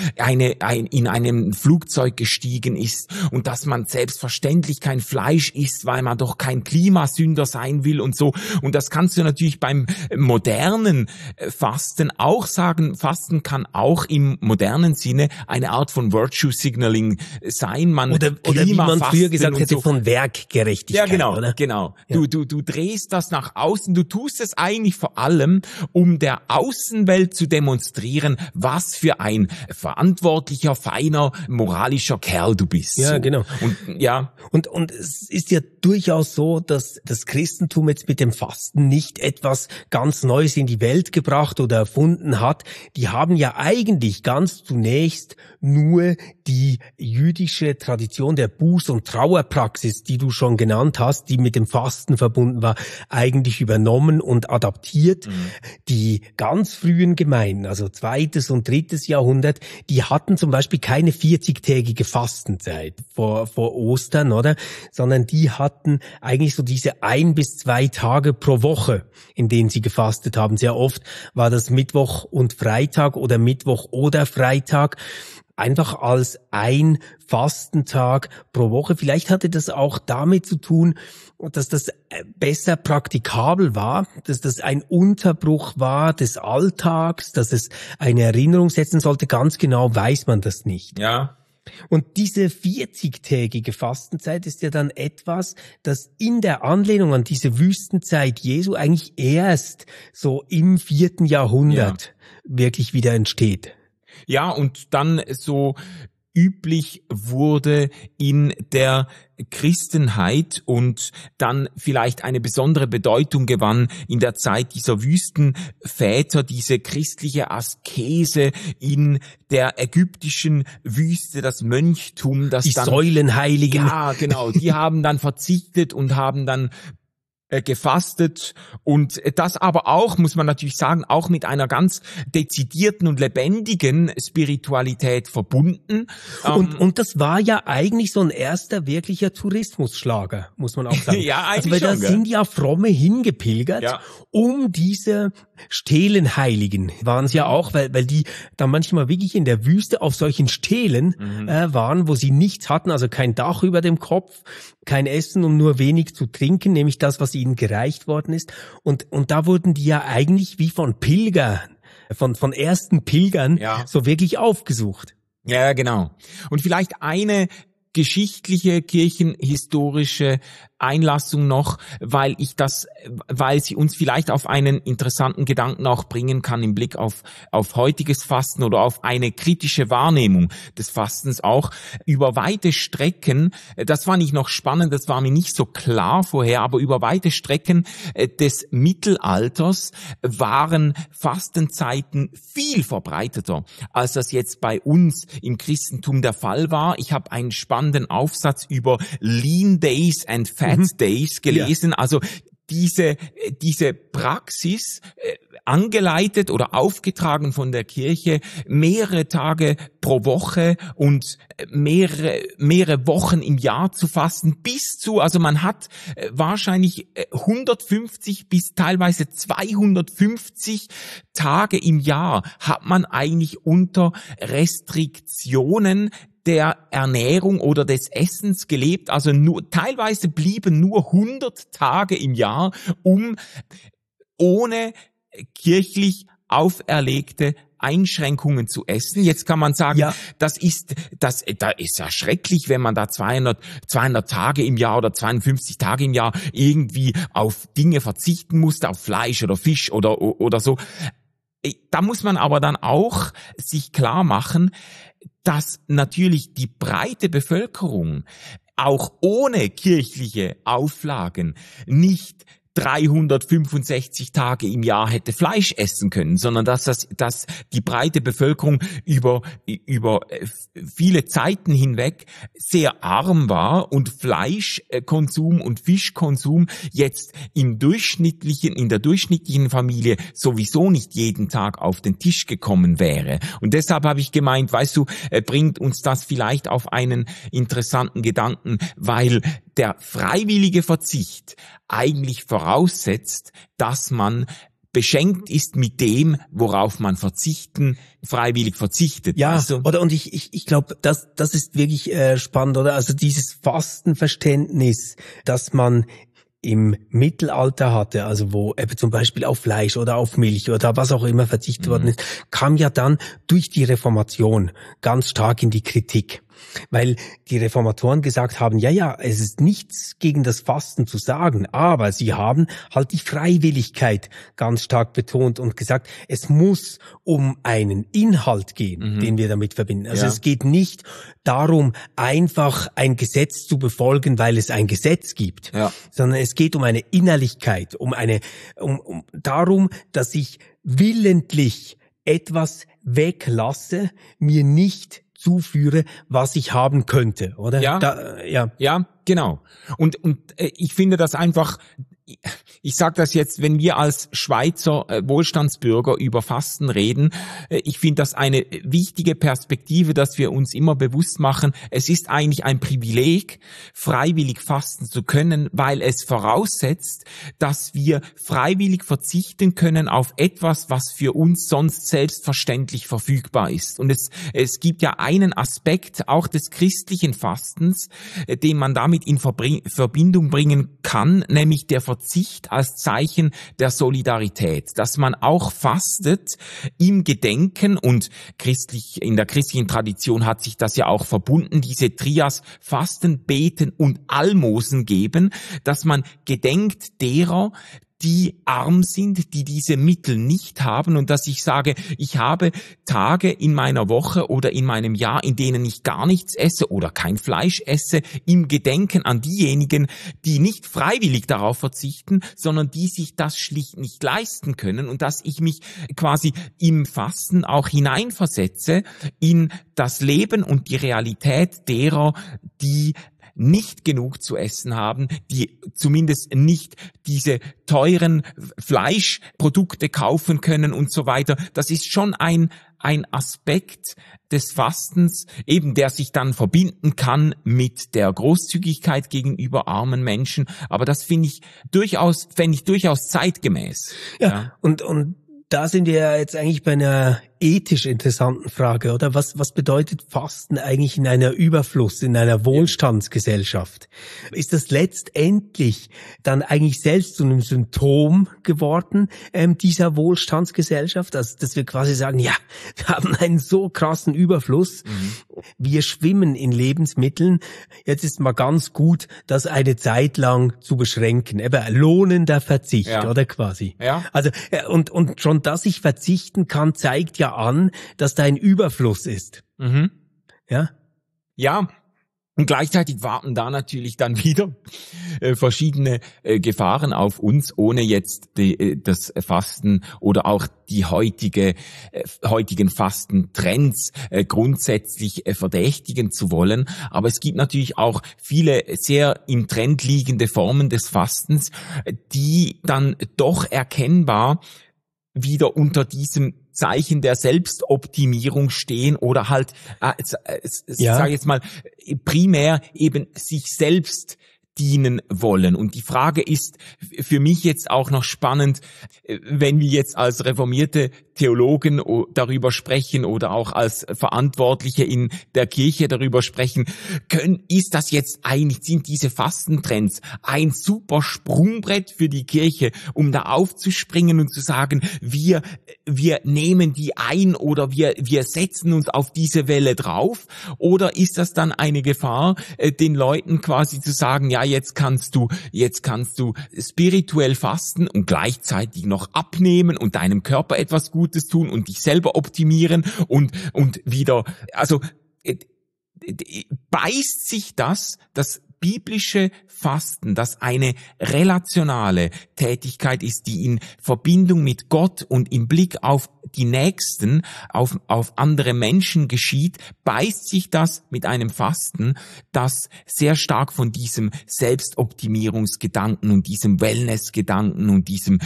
in einem Flugzeug gestiegen ist und dass man selbstverständlich kein Fleisch isst, weil man doch kein Klimasünder sein will und so. Und das kannst du natürlich beim modernen Fasten auch sagen. Fasten kann auch im modernen Sinne eine Art von Virtue Signaling sein. Oder wie man früher gesagt hätte, so. Von Werkgerechtigkeit. Ja, genau, oder? Genau. Ja. Du drehst das nach außen. Du tust es eigentlich vor allem, um der Außenwelt zu demonstrieren, was für ein verantwortlicher, feiner, moralischer Kerl du bist. Ja, so. Genau. Und Und es ist ja durchaus so, dass das Christentum jetzt mit dem Fasten nicht etwas ganz Neues in die Welt gebracht oder erfunden hat. Die haben ja eigentlich ganz zunächst nur die jüdische Tradition der Buß- und Trauerpraxis, die du schon genannt hast, die mit dem Fasten verbunden war, eigentlich übernommen und adaptiert. Mhm. Die ganz frühen Gemeinden, also 2. und 3. Jahrhundert, die hatten zum Beispiel keine 40-tägige Fastenzeit vor Ostern, oder? Sondern die hatten eigentlich so diese 1 bis 2 Tage pro Woche, in denen sie gefastet haben. Sehr oft war das Mittwoch und Freitag oder Mittwoch oder Freitag, einfach als ein Fastentag pro Woche. Vielleicht hatte das auch damit zu tun, dass das besser praktikabel war, dass das ein Unterbruch war des Alltags, dass es eine Erinnerung setzen sollte. Ganz genau weiß man das nicht. ja. Und diese 40-tägige Fastenzeit ist ja dann etwas, das in der Anlehnung an diese Wüstenzeit Jesu eigentlich erst so im 4. Jahrhundert wirklich wieder entsteht. Ja, und dann so üblich wurde in der Christenheit und dann vielleicht eine besondere Bedeutung gewann in der Zeit dieser Wüstenväter, diese christliche Askese in der ägyptischen Wüste, das Mönchtum, das die dann... Säulenheiligen. Ja, genau, die haben dann verzichtet und haben dann gefastet und das aber auch, muss man natürlich sagen, auch mit einer ganz dezidierten und lebendigen Spiritualität verbunden. Und das war ja eigentlich so ein erster wirklicher Tourismusschlager, muss man auch sagen. Ja, eigentlich weil da schon, sind ja Fromme hingepilgert, um diese Stelenheiligen waren es ja auch, weil die dann manchmal wirklich in der Wüste auf solchen Stelen waren, wo sie nichts hatten, also kein Dach über dem Kopf, kein Essen und nur wenig zu trinken, nämlich das, was ihnen gereicht worden ist. Und da wurden die ja eigentlich wie von Pilgern, von ersten Pilgern so wirklich aufgesucht. Ja, genau. Und vielleicht eine geschichtliche, kirchenhistorische Einlassung noch, weil sie uns vielleicht auf einen interessanten Gedanken auch bringen kann im Blick auf heutiges Fasten oder auf eine kritische Wahrnehmung des Fastens auch. Über weite Strecken, das fand ich noch spannend, das war mir nicht so klar vorher, aber über weite Strecken des Mittelalters waren Fastenzeiten viel verbreiteter, als das jetzt bei uns im Christentum der Fall war. Ich habe einen spannenden Aufsatz über Lean Days and Fat Days gelesen. Also diese Praxis angeleitet oder aufgetragen von der Kirche, mehrere Tage pro Woche und mehrere Wochen im Jahr zu fasten, also man hat wahrscheinlich 150 bis teilweise 250 Tage im Jahr hat man eigentlich unter Restriktionen der Ernährung oder des Essens gelebt, also teilweise blieben nur 100 Tage im Jahr, ohne kirchlich auferlegte Einschränkungen zu essen. Jetzt kann man sagen, ja, da ist ja schrecklich, wenn man da 200 Tage im Jahr oder 52 Tage im Jahr irgendwie auf Dinge verzichten muss, auf Fleisch oder Fisch oder so. Da muss man aber dann auch sich klar machen, dass natürlich die breite Bevölkerung auch ohne kirchliche Auflagen nicht 365 Tage im Jahr hätte Fleisch essen können, sondern dass die breite Bevölkerung über viele Zeiten hinweg sehr arm war und Fleischkonsum und Fischkonsum jetzt in der durchschnittlichen Familie sowieso nicht jeden Tag auf den Tisch gekommen wäre. Und deshalb habe ich gemeint, weißt du, bringt uns das vielleicht auf einen interessanten Gedanken, weil der freiwillige Verzicht eigentlich voraussetzt, dass man beschenkt ist mit dem, worauf man freiwillig verzichtet. Ja, also, und ich glaube, das ist wirklich spannend, oder? Also dieses Fastenverständnis, dass man im Mittelalter hatte, also wo eben zum Beispiel auf Fleisch oder auf Milch oder was auch immer verzichtet worden ist, kam ja dann durch die Reformation ganz stark in die Kritik. Weil die Reformatoren gesagt haben, ja, es ist nichts gegen das Fasten zu sagen, aber sie haben halt die Freiwilligkeit ganz stark betont und gesagt, es muss um einen Inhalt gehen, den wir damit verbinden. Also es geht nicht darum, einfach ein Gesetz zu befolgen, weil es ein Gesetz gibt, sondern es geht um eine Innerlichkeit, um darum, dass ich willentlich etwas weglasse, mir nicht zuführe, was ich haben könnte, oder? Ja, genau. Und ich finde das einfach, ich sage das jetzt, wenn wir als Schweizer Wohlstandsbürger über Fasten reden, ich finde das eine wichtige Perspektive, dass wir uns immer bewusst machen, es ist eigentlich ein Privileg, freiwillig fasten zu können, weil es voraussetzt, dass wir freiwillig verzichten können auf etwas, was für uns sonst selbstverständlich verfügbar ist. Und es gibt ja einen Aspekt auch des christlichen Fastens, den man damit in Verbindung bringen kann, nämlich der Verzicht als Zeichen der Solidarität, dass man auch fastet im Gedenken, und in der christlichen Tradition hat sich das ja auch verbunden, diese Trias Fasten, Beten und Almosen geben, dass man gedenkt derer, die arm sind, die diese Mittel nicht haben, und dass ich sage, ich habe Tage in meiner Woche oder in meinem Jahr, in denen ich gar nichts esse oder kein Fleisch esse, im Gedenken an diejenigen, die nicht freiwillig darauf verzichten, sondern die sich das schlicht nicht leisten können, und dass ich mich quasi im Fasten auch hineinversetze in das Leben und die Realität derer, die nicht genug zu essen haben, die zumindest nicht diese teuren Fleischprodukte kaufen können und so weiter. Das ist schon ein Aspekt des Fastens, eben der sich dann verbinden kann mit der Großzügigkeit gegenüber armen Menschen. Aber das fände ich durchaus zeitgemäß. Ja. Und da sind wir ja jetzt eigentlich bei einer ethisch interessanten Frage, oder? Was bedeutet Fasten eigentlich in einer in einer Wohlstandsgesellschaft? Ist das letztendlich dann eigentlich selbst zu einem Symptom geworden, dieser Wohlstandsgesellschaft? Also, dass wir quasi sagen, ja, wir haben einen so krassen Überfluss, wir schwimmen in Lebensmitteln, jetzt ist mal ganz gut, das eine Zeit lang zu beschränken. Eben lohnender Verzicht, oder quasi? Ja. Also, und schon, dass ich verzichten kann, zeigt ja an, dass da ein Überfluss ist. Ja? Ja. Und gleichzeitig warten da natürlich dann wieder verschiedene Gefahren auf uns, ohne jetzt das Fasten oder auch die heutigen Fastentrends grundsätzlich verdächtigen zu wollen. Aber es gibt natürlich auch viele sehr im Trend liegende Formen des Fastens, die dann doch erkennbar wieder unter diesem Zeichen der Selbstoptimierung stehen oder halt, sage jetzt mal, primär eben sich selbst dienen wollen. Und die Frage ist für mich jetzt auch noch spannend, wenn wir jetzt als reformierte Theologen darüber sprechen oder auch als Verantwortliche in der Kirche darüber sprechen, ist das jetzt eigentlich, sind diese Fastentrends ein super Sprungbrett für die Kirche, um da aufzuspringen und zu sagen, wir nehmen die ein oder wir setzen uns auf diese Welle drauf? Oder ist das dann eine Gefahr, den Leuten quasi zu sagen, ja, jetzt kannst du spirituell fasten und gleichzeitig noch abnehmen und deinem Körper etwas Gutes tun und dich selber optimieren und wieder, also beißt sich das biblische Fasten, das eine relationale Tätigkeit ist, die in Verbindung mit Gott und im Blick auf die Nächsten, auf andere Menschen geschieht, beißt sich das mit einem Fasten, das sehr stark von diesem Selbstoptimierungsgedanken und diesem Wellnessgedanken und diesem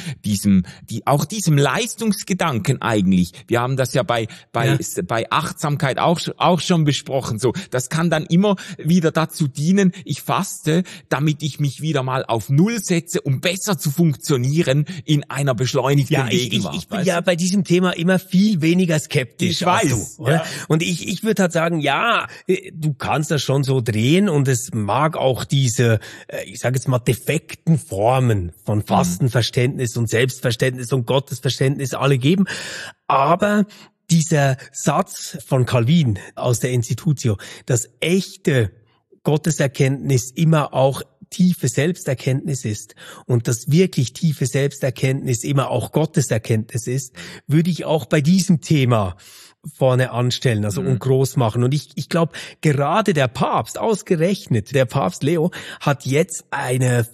Leistungsgedanken eigentlich. Wir haben das ja bei Achtsamkeit auch schon besprochen. So, das kann dann immer wieder dazu dienen, ich faste, damit ich mich wieder mal auf Null setze, um besser zu funktionieren in einer beschleunigten Gegenwart. Ich bin ja bei diesem Thema immer viel weniger skeptisch. Ich weiß. Du, ja. Und ich würde halt sagen, ja, du kannst das schon so drehen und es mag auch diese, ich sage jetzt mal, defekten Formen von Fastenverständnis und Selbstverständnis und Gottesverständnis alle geben, aber dieser Satz von Calvin aus der Institutio, dass echte Gotteserkenntnis immer auch tiefe Selbsterkenntnis ist und dass wirklich tiefe Selbsterkenntnis immer auch Gotteserkenntnis ist, würde ich auch bei diesem Thema vorne anstellen, also und groß machen. Und ich glaube, gerade der Papst, ausgerechnet der Papst Leo, hat jetzt eine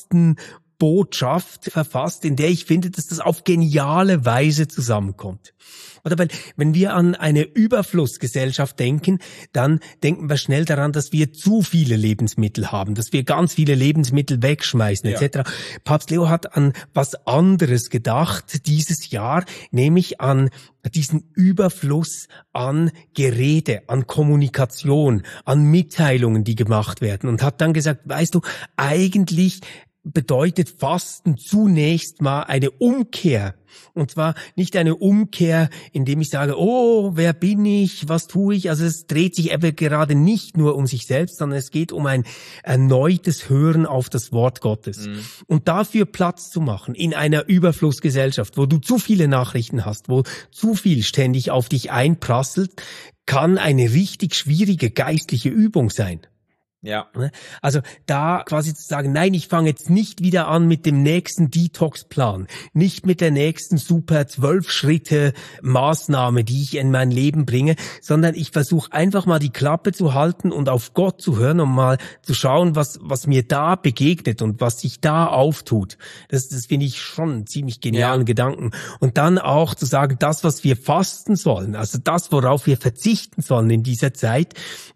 Fastenbotschaft verfasst, in der ich finde, dass das auf geniale Weise zusammenkommt. Oder weil, wenn wir an eine Überflussgesellschaft denken, dann denken wir schnell daran, dass wir zu viele Lebensmittel haben, dass wir ganz viele Lebensmittel wegschmeißen, etc. Papst Leo hat an was anderes gedacht dieses Jahr, nämlich an diesen Überfluss an Gerede, an Kommunikation, an Mitteilungen, die gemacht werden und hat dann gesagt, weißt du, eigentlich bedeutet Fasten zunächst mal eine Umkehr. Und zwar nicht eine Umkehr, indem ich sage, oh, wer bin ich, was tue ich? Also es dreht sich eben gerade nicht nur um sich selbst, sondern es geht um ein erneutes Hören auf das Wort Gottes. Und dafür Platz zu machen in einer Überflussgesellschaft, wo du zu viele Nachrichten hast, wo zu viel ständig auf dich einprasselt, kann eine richtig schwierige geistliche Übung sein. Ja. Also da quasi zu sagen, nein, ich fange jetzt nicht wieder an mit dem nächsten Detox-Plan, nicht mit der nächsten super 12-Schritte-Maßnahme, die ich in mein Leben bringe, sondern ich versuche einfach mal die Klappe zu halten und auf Gott zu hören und mal zu schauen, was mir da begegnet und was sich da auftut. Das finde ich schon einen ziemlich genialen Gedanken. Und dann auch zu sagen, das, was wir fasten sollen, also das, worauf wir verzichten sollen in dieser Zeit,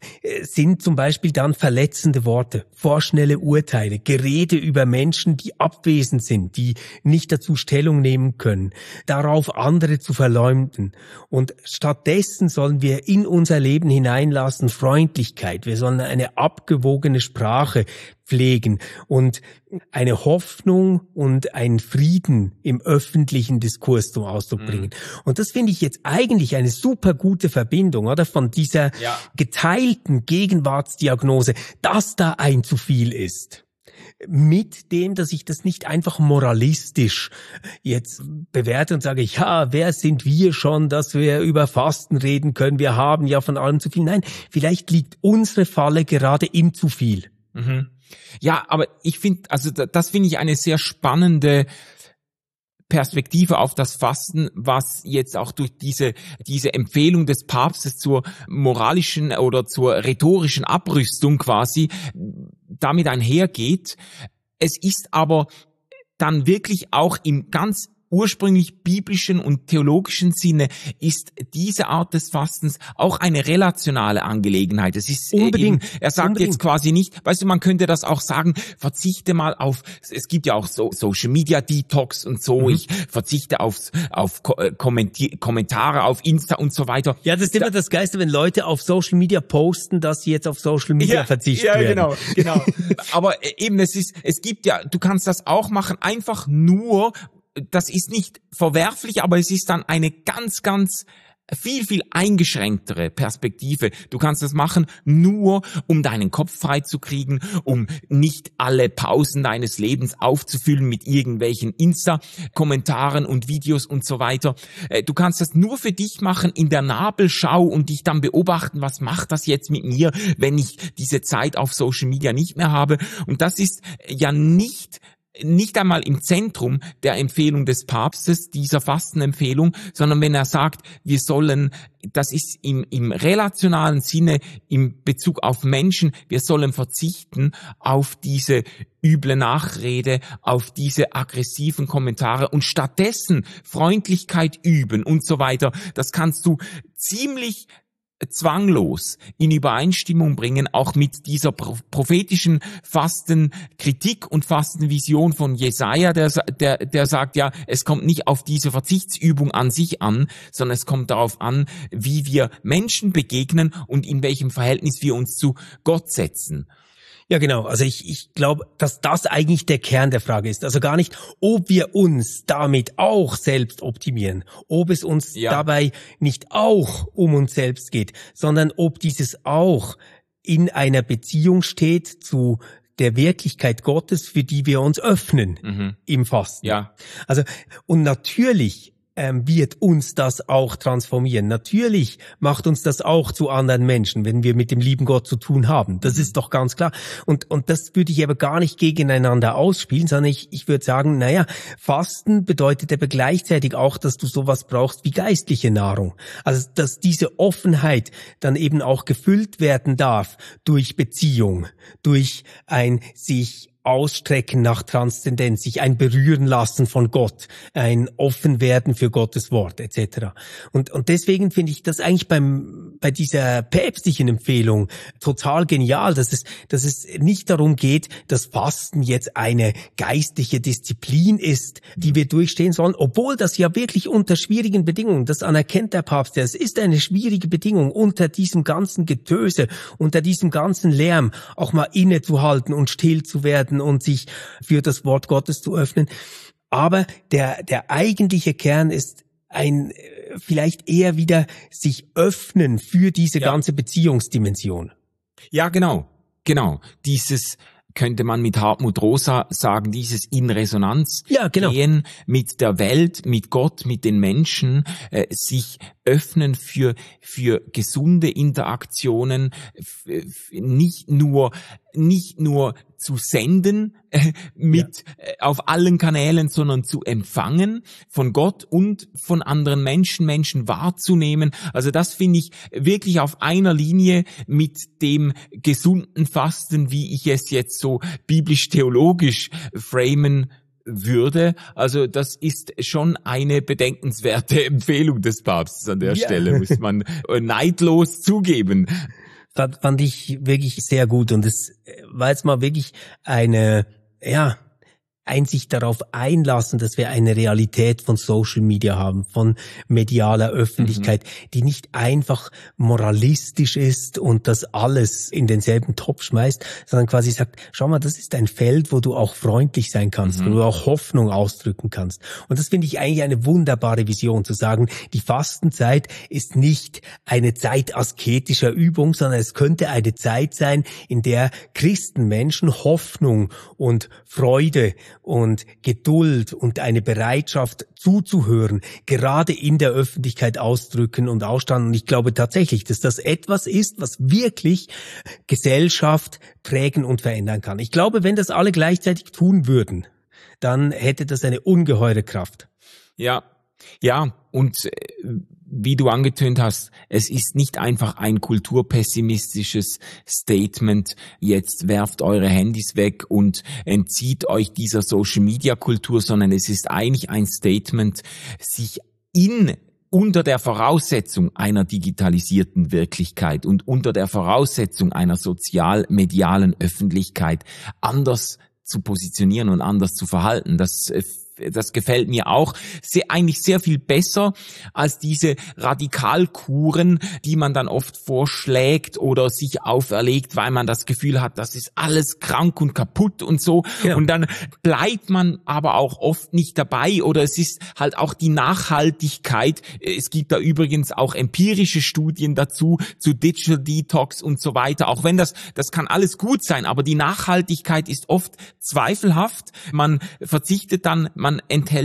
sind zum Beispiel dann verletzende Worte, vorschnelle Urteile, Gerede über Menschen, die abwesend sind, die nicht dazu Stellung nehmen können, darauf andere zu verleumden. Und stattdessen sollen wir in unser Leben hineinlassen Freundlichkeit. Wir sollen eine abgewogene Sprache pflegen und eine Hoffnung und einen Frieden im öffentlichen Diskurs zum Ausdruck bringen. Und das finde ich jetzt eigentlich eine super gute Verbindung, oder? Von dieser geteilten Gegenwartsdiagnose, dass da ein zu viel ist. Mit dem, dass ich das nicht einfach moralistisch jetzt bewerte und sage, ja, wer sind wir schon, dass wir über Fasten reden können? Wir haben ja von allem zu viel. Nein, vielleicht liegt unsere Falle gerade im zu viel. Ja, aber ich finde, also das finde ich eine sehr spannende Perspektive auf das Fasten, was jetzt auch durch diese Empfehlung des Papstes zur moralischen oder zur rhetorischen Abrüstung quasi damit einhergeht. Es ist aber dann wirklich auch im ganz ursprünglich biblischen und theologischen Sinne ist diese Art des Fastens auch eine relationale Angelegenheit. Es ist Unbedingt. Eben, er sagt jetzt quasi nicht, weißt du, man könnte das auch sagen, verzichte mal auf, es gibt ja auch so Social Media Detox und so, ich verzichte auf Kommentare auf Insta und so weiter. Ja, das ist immer das Geiste, wenn Leute auf Social Media posten, dass sie jetzt auf Social Media verzichten werden. Ja, genau. Aber eben, es gibt ja, du kannst das auch machen, einfach nur, das ist nicht verwerflich, aber es ist dann eine ganz, ganz viel eingeschränktere Perspektive. Du kannst das machen nur, um deinen Kopf frei zu kriegen, um nicht alle Pausen deines Lebens aufzufüllen mit irgendwelchen Insta-Kommentaren und Videos und so weiter. Du kannst das nur für dich machen in der Nabelschau und dich dann beobachten, was macht das jetzt mit mir, wenn ich diese Zeit auf Social Media nicht mehr habe. Und das ist ja nicht einmal im Zentrum der Empfehlung des Papstes, dieser Fastenempfehlung, sondern wenn er sagt, wir sollen, das ist im relationalen Sinne, im Bezug auf Menschen, wir sollen verzichten auf diese üble Nachrede, auf diese aggressiven Kommentare und stattdessen Freundlichkeit üben und so weiter. Das kannst du ziemlich zwanglos in Übereinstimmung bringen, auch mit dieser prophetischen Fastenkritik und Fastenvision von Jesaja, der sagt ja, es kommt nicht auf diese Verzichtsübung an sich an, sondern es kommt darauf an, wie wir Menschen begegnen und in welchem Verhältnis wir uns zu Gott setzen. Ja, genau. Also ich glaube, dass das eigentlich der Kern der Frage ist. Also gar nicht, ob wir uns damit auch selbst optimieren, ob es uns dabei nicht auch um uns selbst geht, sondern ob dieses auch in einer Beziehung steht zu der Wirklichkeit Gottes, für die wir uns öffnen im Fasten. Ja. Also, und natürlich wird uns das auch transformieren. Natürlich macht uns das auch zu anderen Menschen, wenn wir mit dem lieben Gott zu tun haben. Das ist doch ganz klar. Und das würde ich aber gar nicht gegeneinander ausspielen, sondern ich würde sagen, Fasten bedeutet aber gleichzeitig auch, dass du sowas brauchst wie geistliche Nahrung. Also, dass diese Offenheit dann eben auch gefüllt werden darf durch Beziehung, durch ein sich Ausstrecken nach Transzendenz, sich ein Berühren lassen von Gott, ein Offenwerden für Gottes Wort etc. Und deswegen finde ich das eigentlich bei dieser päpstlichen Empfehlung total genial, dass es nicht darum geht, dass Fasten jetzt eine geistliche Disziplin ist, die wir durchstehen sollen, obwohl das ja wirklich unter schwierigen Bedingungen, das anerkennt der Papst, es ist eine schwierige Bedingung, unter diesem ganzen Getöse, unter diesem ganzen Lärm auch mal innezuhalten und still zu werden und sich für das Wort Gottes zu öffnen. Aber der eigentliche Kern ist vielleicht eher wieder sich öffnen für diese ganze Beziehungsdimension. Ja, genau. Dieses könnte man mit Hartmut Rosa sagen, dieses in Resonanz gehen mit der Welt, mit Gott, mit den Menschen, sich öffnen für gesunde Interaktionen, nicht nur zu senden auf allen Kanälen, sondern zu empfangen von Gott und von anderen Menschen wahrzunehmen. Also das finde ich wirklich auf einer Linie mit dem gesunden Fasten, wie ich es jetzt so biblisch-theologisch framen würde. Also das ist schon eine bedenkenswerte Empfehlung des Papstes an der Stelle, muss man neidlos zugeben. Fand ich wirklich sehr gut und es war jetzt mal wirklich eine, sich darauf einlassen, dass wir eine Realität von Social Media haben, von medialer Öffentlichkeit, die nicht einfach moralistisch ist und das alles in denselben Topf schmeißt, sondern quasi sagt, schau mal, das ist ein Feld, wo du auch freundlich sein kannst, wo du auch Hoffnung ausdrücken kannst. Und das finde ich eigentlich eine wunderbare Vision, zu sagen, die Fastenzeit ist nicht eine Zeit asketischer Übung, sondern es könnte eine Zeit sein, in der Christenmenschen Hoffnung und Freude und Geduld und eine Bereitschaft zuzuhören, gerade in der Öffentlichkeit ausdrücken und ausstrahlen. Und ich glaube tatsächlich, dass das etwas ist, was wirklich Gesellschaft prägen und verändern kann. Ich glaube, wenn das alle gleichzeitig tun würden, dann hätte das eine ungeheure Kraft. Ja, Ja, und wie du angetönt hast, es ist nicht einfach ein kulturpessimistisches Statement, jetzt werft eure Handys weg und entzieht euch dieser Social-Media-Kultur, sondern es ist eigentlich ein Statement, sich unter der Voraussetzung einer digitalisierten Wirklichkeit und unter der Voraussetzung einer sozial-medialen Öffentlichkeit anders zu positionieren und anders zu verhalten. Das gefällt mir auch eigentlich sehr viel besser als diese Radikalkuren, die man dann oft vorschlägt oder sich auferlegt, weil man das Gefühl hat, das ist alles krank und kaputt und so. Ja. Und dann bleibt man aber auch oft nicht dabei oder es ist halt auch die Nachhaltigkeit. Es gibt da übrigens auch empirische Studien dazu, zu Digital Detox und so weiter. Auch wenn das kann alles gut sein, aber die Nachhaltigkeit ist oft zweifelhaft. Man verzichtet dann, man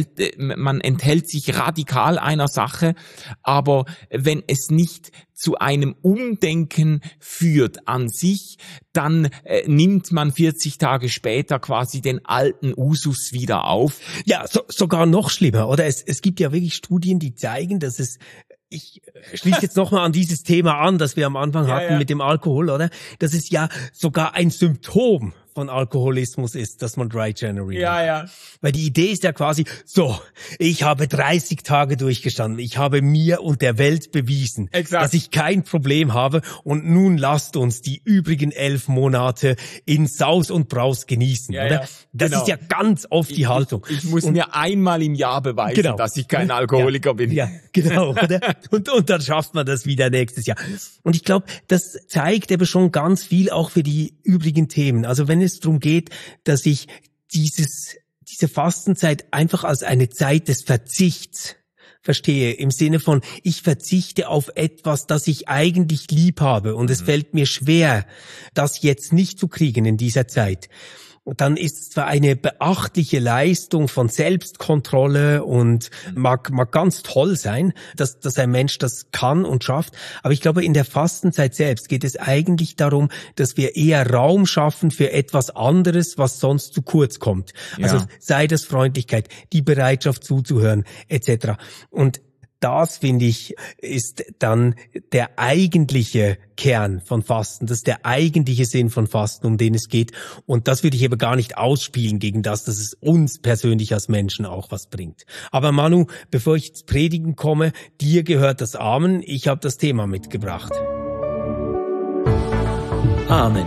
enthält sich radikal einer Sache, aber wenn es nicht zu einem Umdenken führt an sich, dann nimmt man 40 Tage später quasi den alten Usus wieder auf. Ja, sogar noch schlimmer, oder? Es gibt ja wirklich Studien, die zeigen, dass ich schließe jetzt nochmal an dieses Thema an, das wir am Anfang hatten mit dem Alkohol, oder? Dass es ja sogar ein Symptom von Alkoholismus ist, dass man Dry January hat. Ja. Weil die Idee ist ja quasi, so, ich habe 30 Tage durchgestanden, ich habe mir und der Welt bewiesen, dass ich kein Problem habe und nun lasst uns die übrigen 11 Monate in Saus und Braus genießen, oder? Ja, das ist ja ganz oft die Haltung. Ich muss mir einmal im Jahr beweisen, dass ich kein Alkoholiker bin. Ja, genau, oder? Und dann schafft man das wieder nächstes Jahr. Und ich glaube, das zeigt aber schon ganz viel auch für die übrigen Themen. Also wenn es darum geht, dass ich diese Fastenzeit einfach als eine Zeit des Verzichts verstehe, im Sinne von, ich verzichte auf etwas, das ich eigentlich lieb habe und es fällt mir schwer, das jetzt nicht zu kriegen in dieser Zeit. Und dann ist es zwar eine beachtliche Leistung von Selbstkontrolle und mag ganz toll sein, dass ein Mensch das kann und schafft. Aber ich glaube, in der Fastenzeit selbst geht es eigentlich darum, dass wir eher Raum schaffen für etwas anderes, was sonst zu kurz kommt. Ja. Also sei das Freundlichkeit, die Bereitschaft zuzuhören, etc. Und das, finde ich, ist dann der eigentliche Kern von Fasten. Das ist der eigentliche Sinn von Fasten, um den es geht. Und das würde ich aber gar nicht ausspielen gegen das, dass es uns persönlich als Menschen auch was bringt. Aber Manu, bevor ich ins Predigen komme, dir gehört das Amen. Ich habe das Thema mitgebracht. Amen.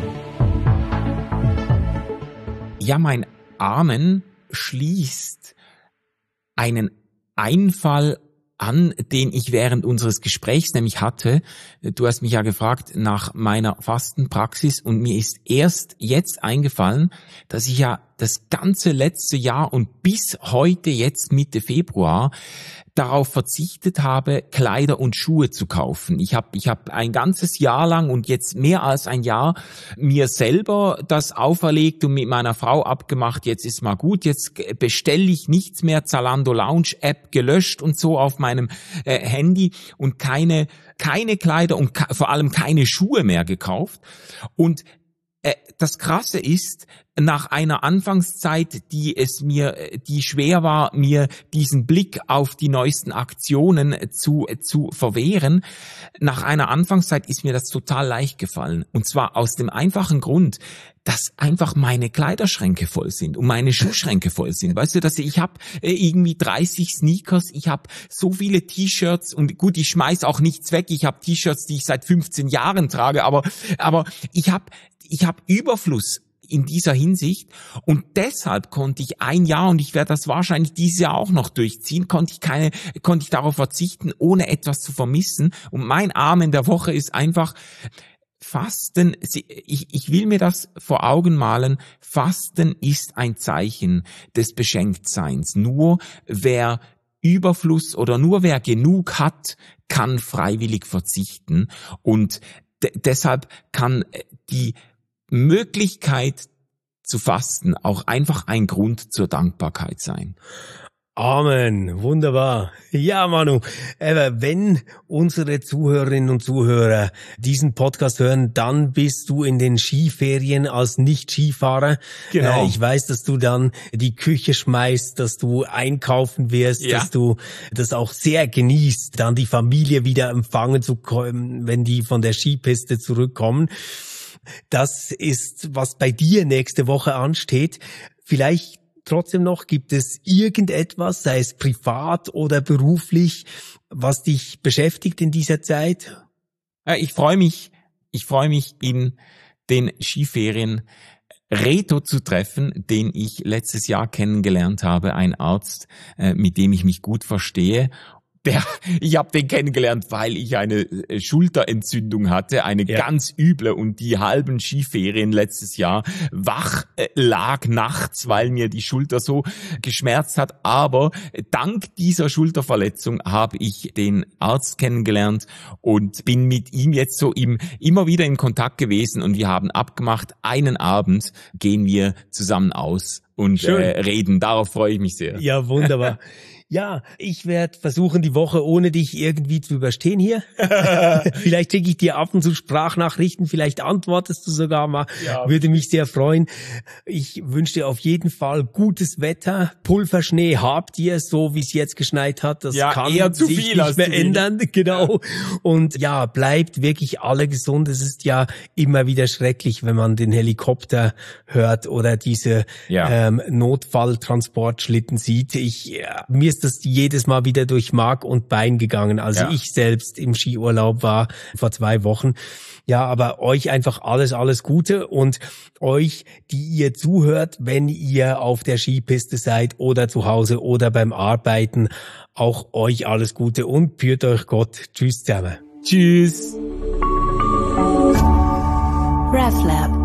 Ja, mein Amen schließt einen Einfall an, den ich während unseres Gesprächs nämlich hatte. Du hast mich ja gefragt nach meiner Fastenpraxis und mir ist erst jetzt eingefallen, dass ich ja das ganze letzte Jahr und bis heute, jetzt Mitte Februar, darauf verzichtet habe, Kleider und Schuhe zu kaufen. Ich hab ein ganzes Jahr lang und jetzt mehr als ein Jahr mir selber das auferlegt und mit meiner Frau abgemacht, jetzt ist mal gut, jetzt bestelle ich nichts mehr, Zalando Lounge App gelöscht und so auf meinem Handy und keine Kleider und vor allem keine Schuhe mehr gekauft. Und das Krasse ist, nach einer Anfangszeit, die schwer war, mir diesen Blick auf die neuesten Aktionen zu verwehren, nach einer Anfangszeit ist mir das total leicht gefallen. Und zwar aus dem einfachen Grund, dass einfach meine Kleiderschränke voll sind und meine Schuhschränke voll sind. Weißt du, dass ich habe irgendwie 30 Sneakers, ich habe so viele T-Shirts und gut, ich schmeiß auch nichts weg. Ich habe T-Shirts, die ich seit 15 Jahren trage, aber ich habe Überfluss in dieser Hinsicht und deshalb konnte ich ein Jahr, und ich werde das wahrscheinlich dieses Jahr auch noch durchziehen, konnte ich darauf verzichten, ohne etwas zu vermissen. Und mein Amen der Woche ist einfach Fasten. Ich will mir das vor Augen malen. Fasten ist ein Zeichen des Beschenktseins. Nur wer Überfluss oder nur wer genug hat, kann freiwillig verzichten und deshalb kann die Möglichkeit zu fasten auch einfach ein Grund zur Dankbarkeit sein. Amen, wunderbar. Ja, Manu, wenn unsere Zuhörerinnen und Zuhörer diesen Podcast hören, dann bist du in den Skiferien als Nicht-Skifahrer. Genau. Ich weiß, dass du dann die Küche schmeißt, dass du einkaufen wirst, dass du das auch sehr genießt, dann die Familie wieder empfangen zu können, wenn die von der Skipiste zurückkommen. Das ist, was bei dir nächste Woche ansteht. Vielleicht trotzdem noch, gibt es irgendetwas, sei es privat oder beruflich, was dich beschäftigt in dieser Zeit? Ich freue mich in den Skiferien Reto zu treffen, den ich letztes Jahr kennengelernt habe, ein Arzt, mit dem ich mich gut verstehe. Ich habe den kennengelernt, weil ich eine Schulterentzündung hatte, eine ganz üble, und die halben Skiferien letztes Jahr wach lag nachts, weil mir die Schulter so geschmerzt hat. Aber dank dieser Schulterverletzung habe ich den Arzt kennengelernt und bin mit ihm jetzt so immer wieder in Kontakt gewesen, und wir haben abgemacht, einen Abend gehen wir zusammen aus und reden. Darauf freue ich mich sehr. Ja, wunderbar. Ja, ich werde versuchen, die Woche ohne dich irgendwie zu überstehen hier. Vielleicht schicke ich dir ab und zu Sprachnachrichten, vielleicht antwortest du sogar mal. Ja. Würde mich sehr freuen. Ich wünsche dir auf jeden Fall gutes Wetter. Pulverschnee habt ihr, so wie es jetzt geschneit hat. Das kann eher zu sich viel nicht mehr ändern. Genau. Und ja, bleibt wirklich alle gesund. Es ist ja immer wieder schrecklich, wenn man den Helikopter hört oder diese Notfalltransportschlitten sieht. Mir ist das jedes Mal wieder durch Mark und Bein gegangen, als ich selbst im Skiurlaub war vor 2 Wochen. Ja, aber euch einfach alles Gute, und euch, die ihr zuhört, wenn ihr auf der Skipiste seid oder zu Hause oder beim Arbeiten, auch euch alles Gute und pfiat euch Gott. Tschüss zusammen. Tschüss. RefLab.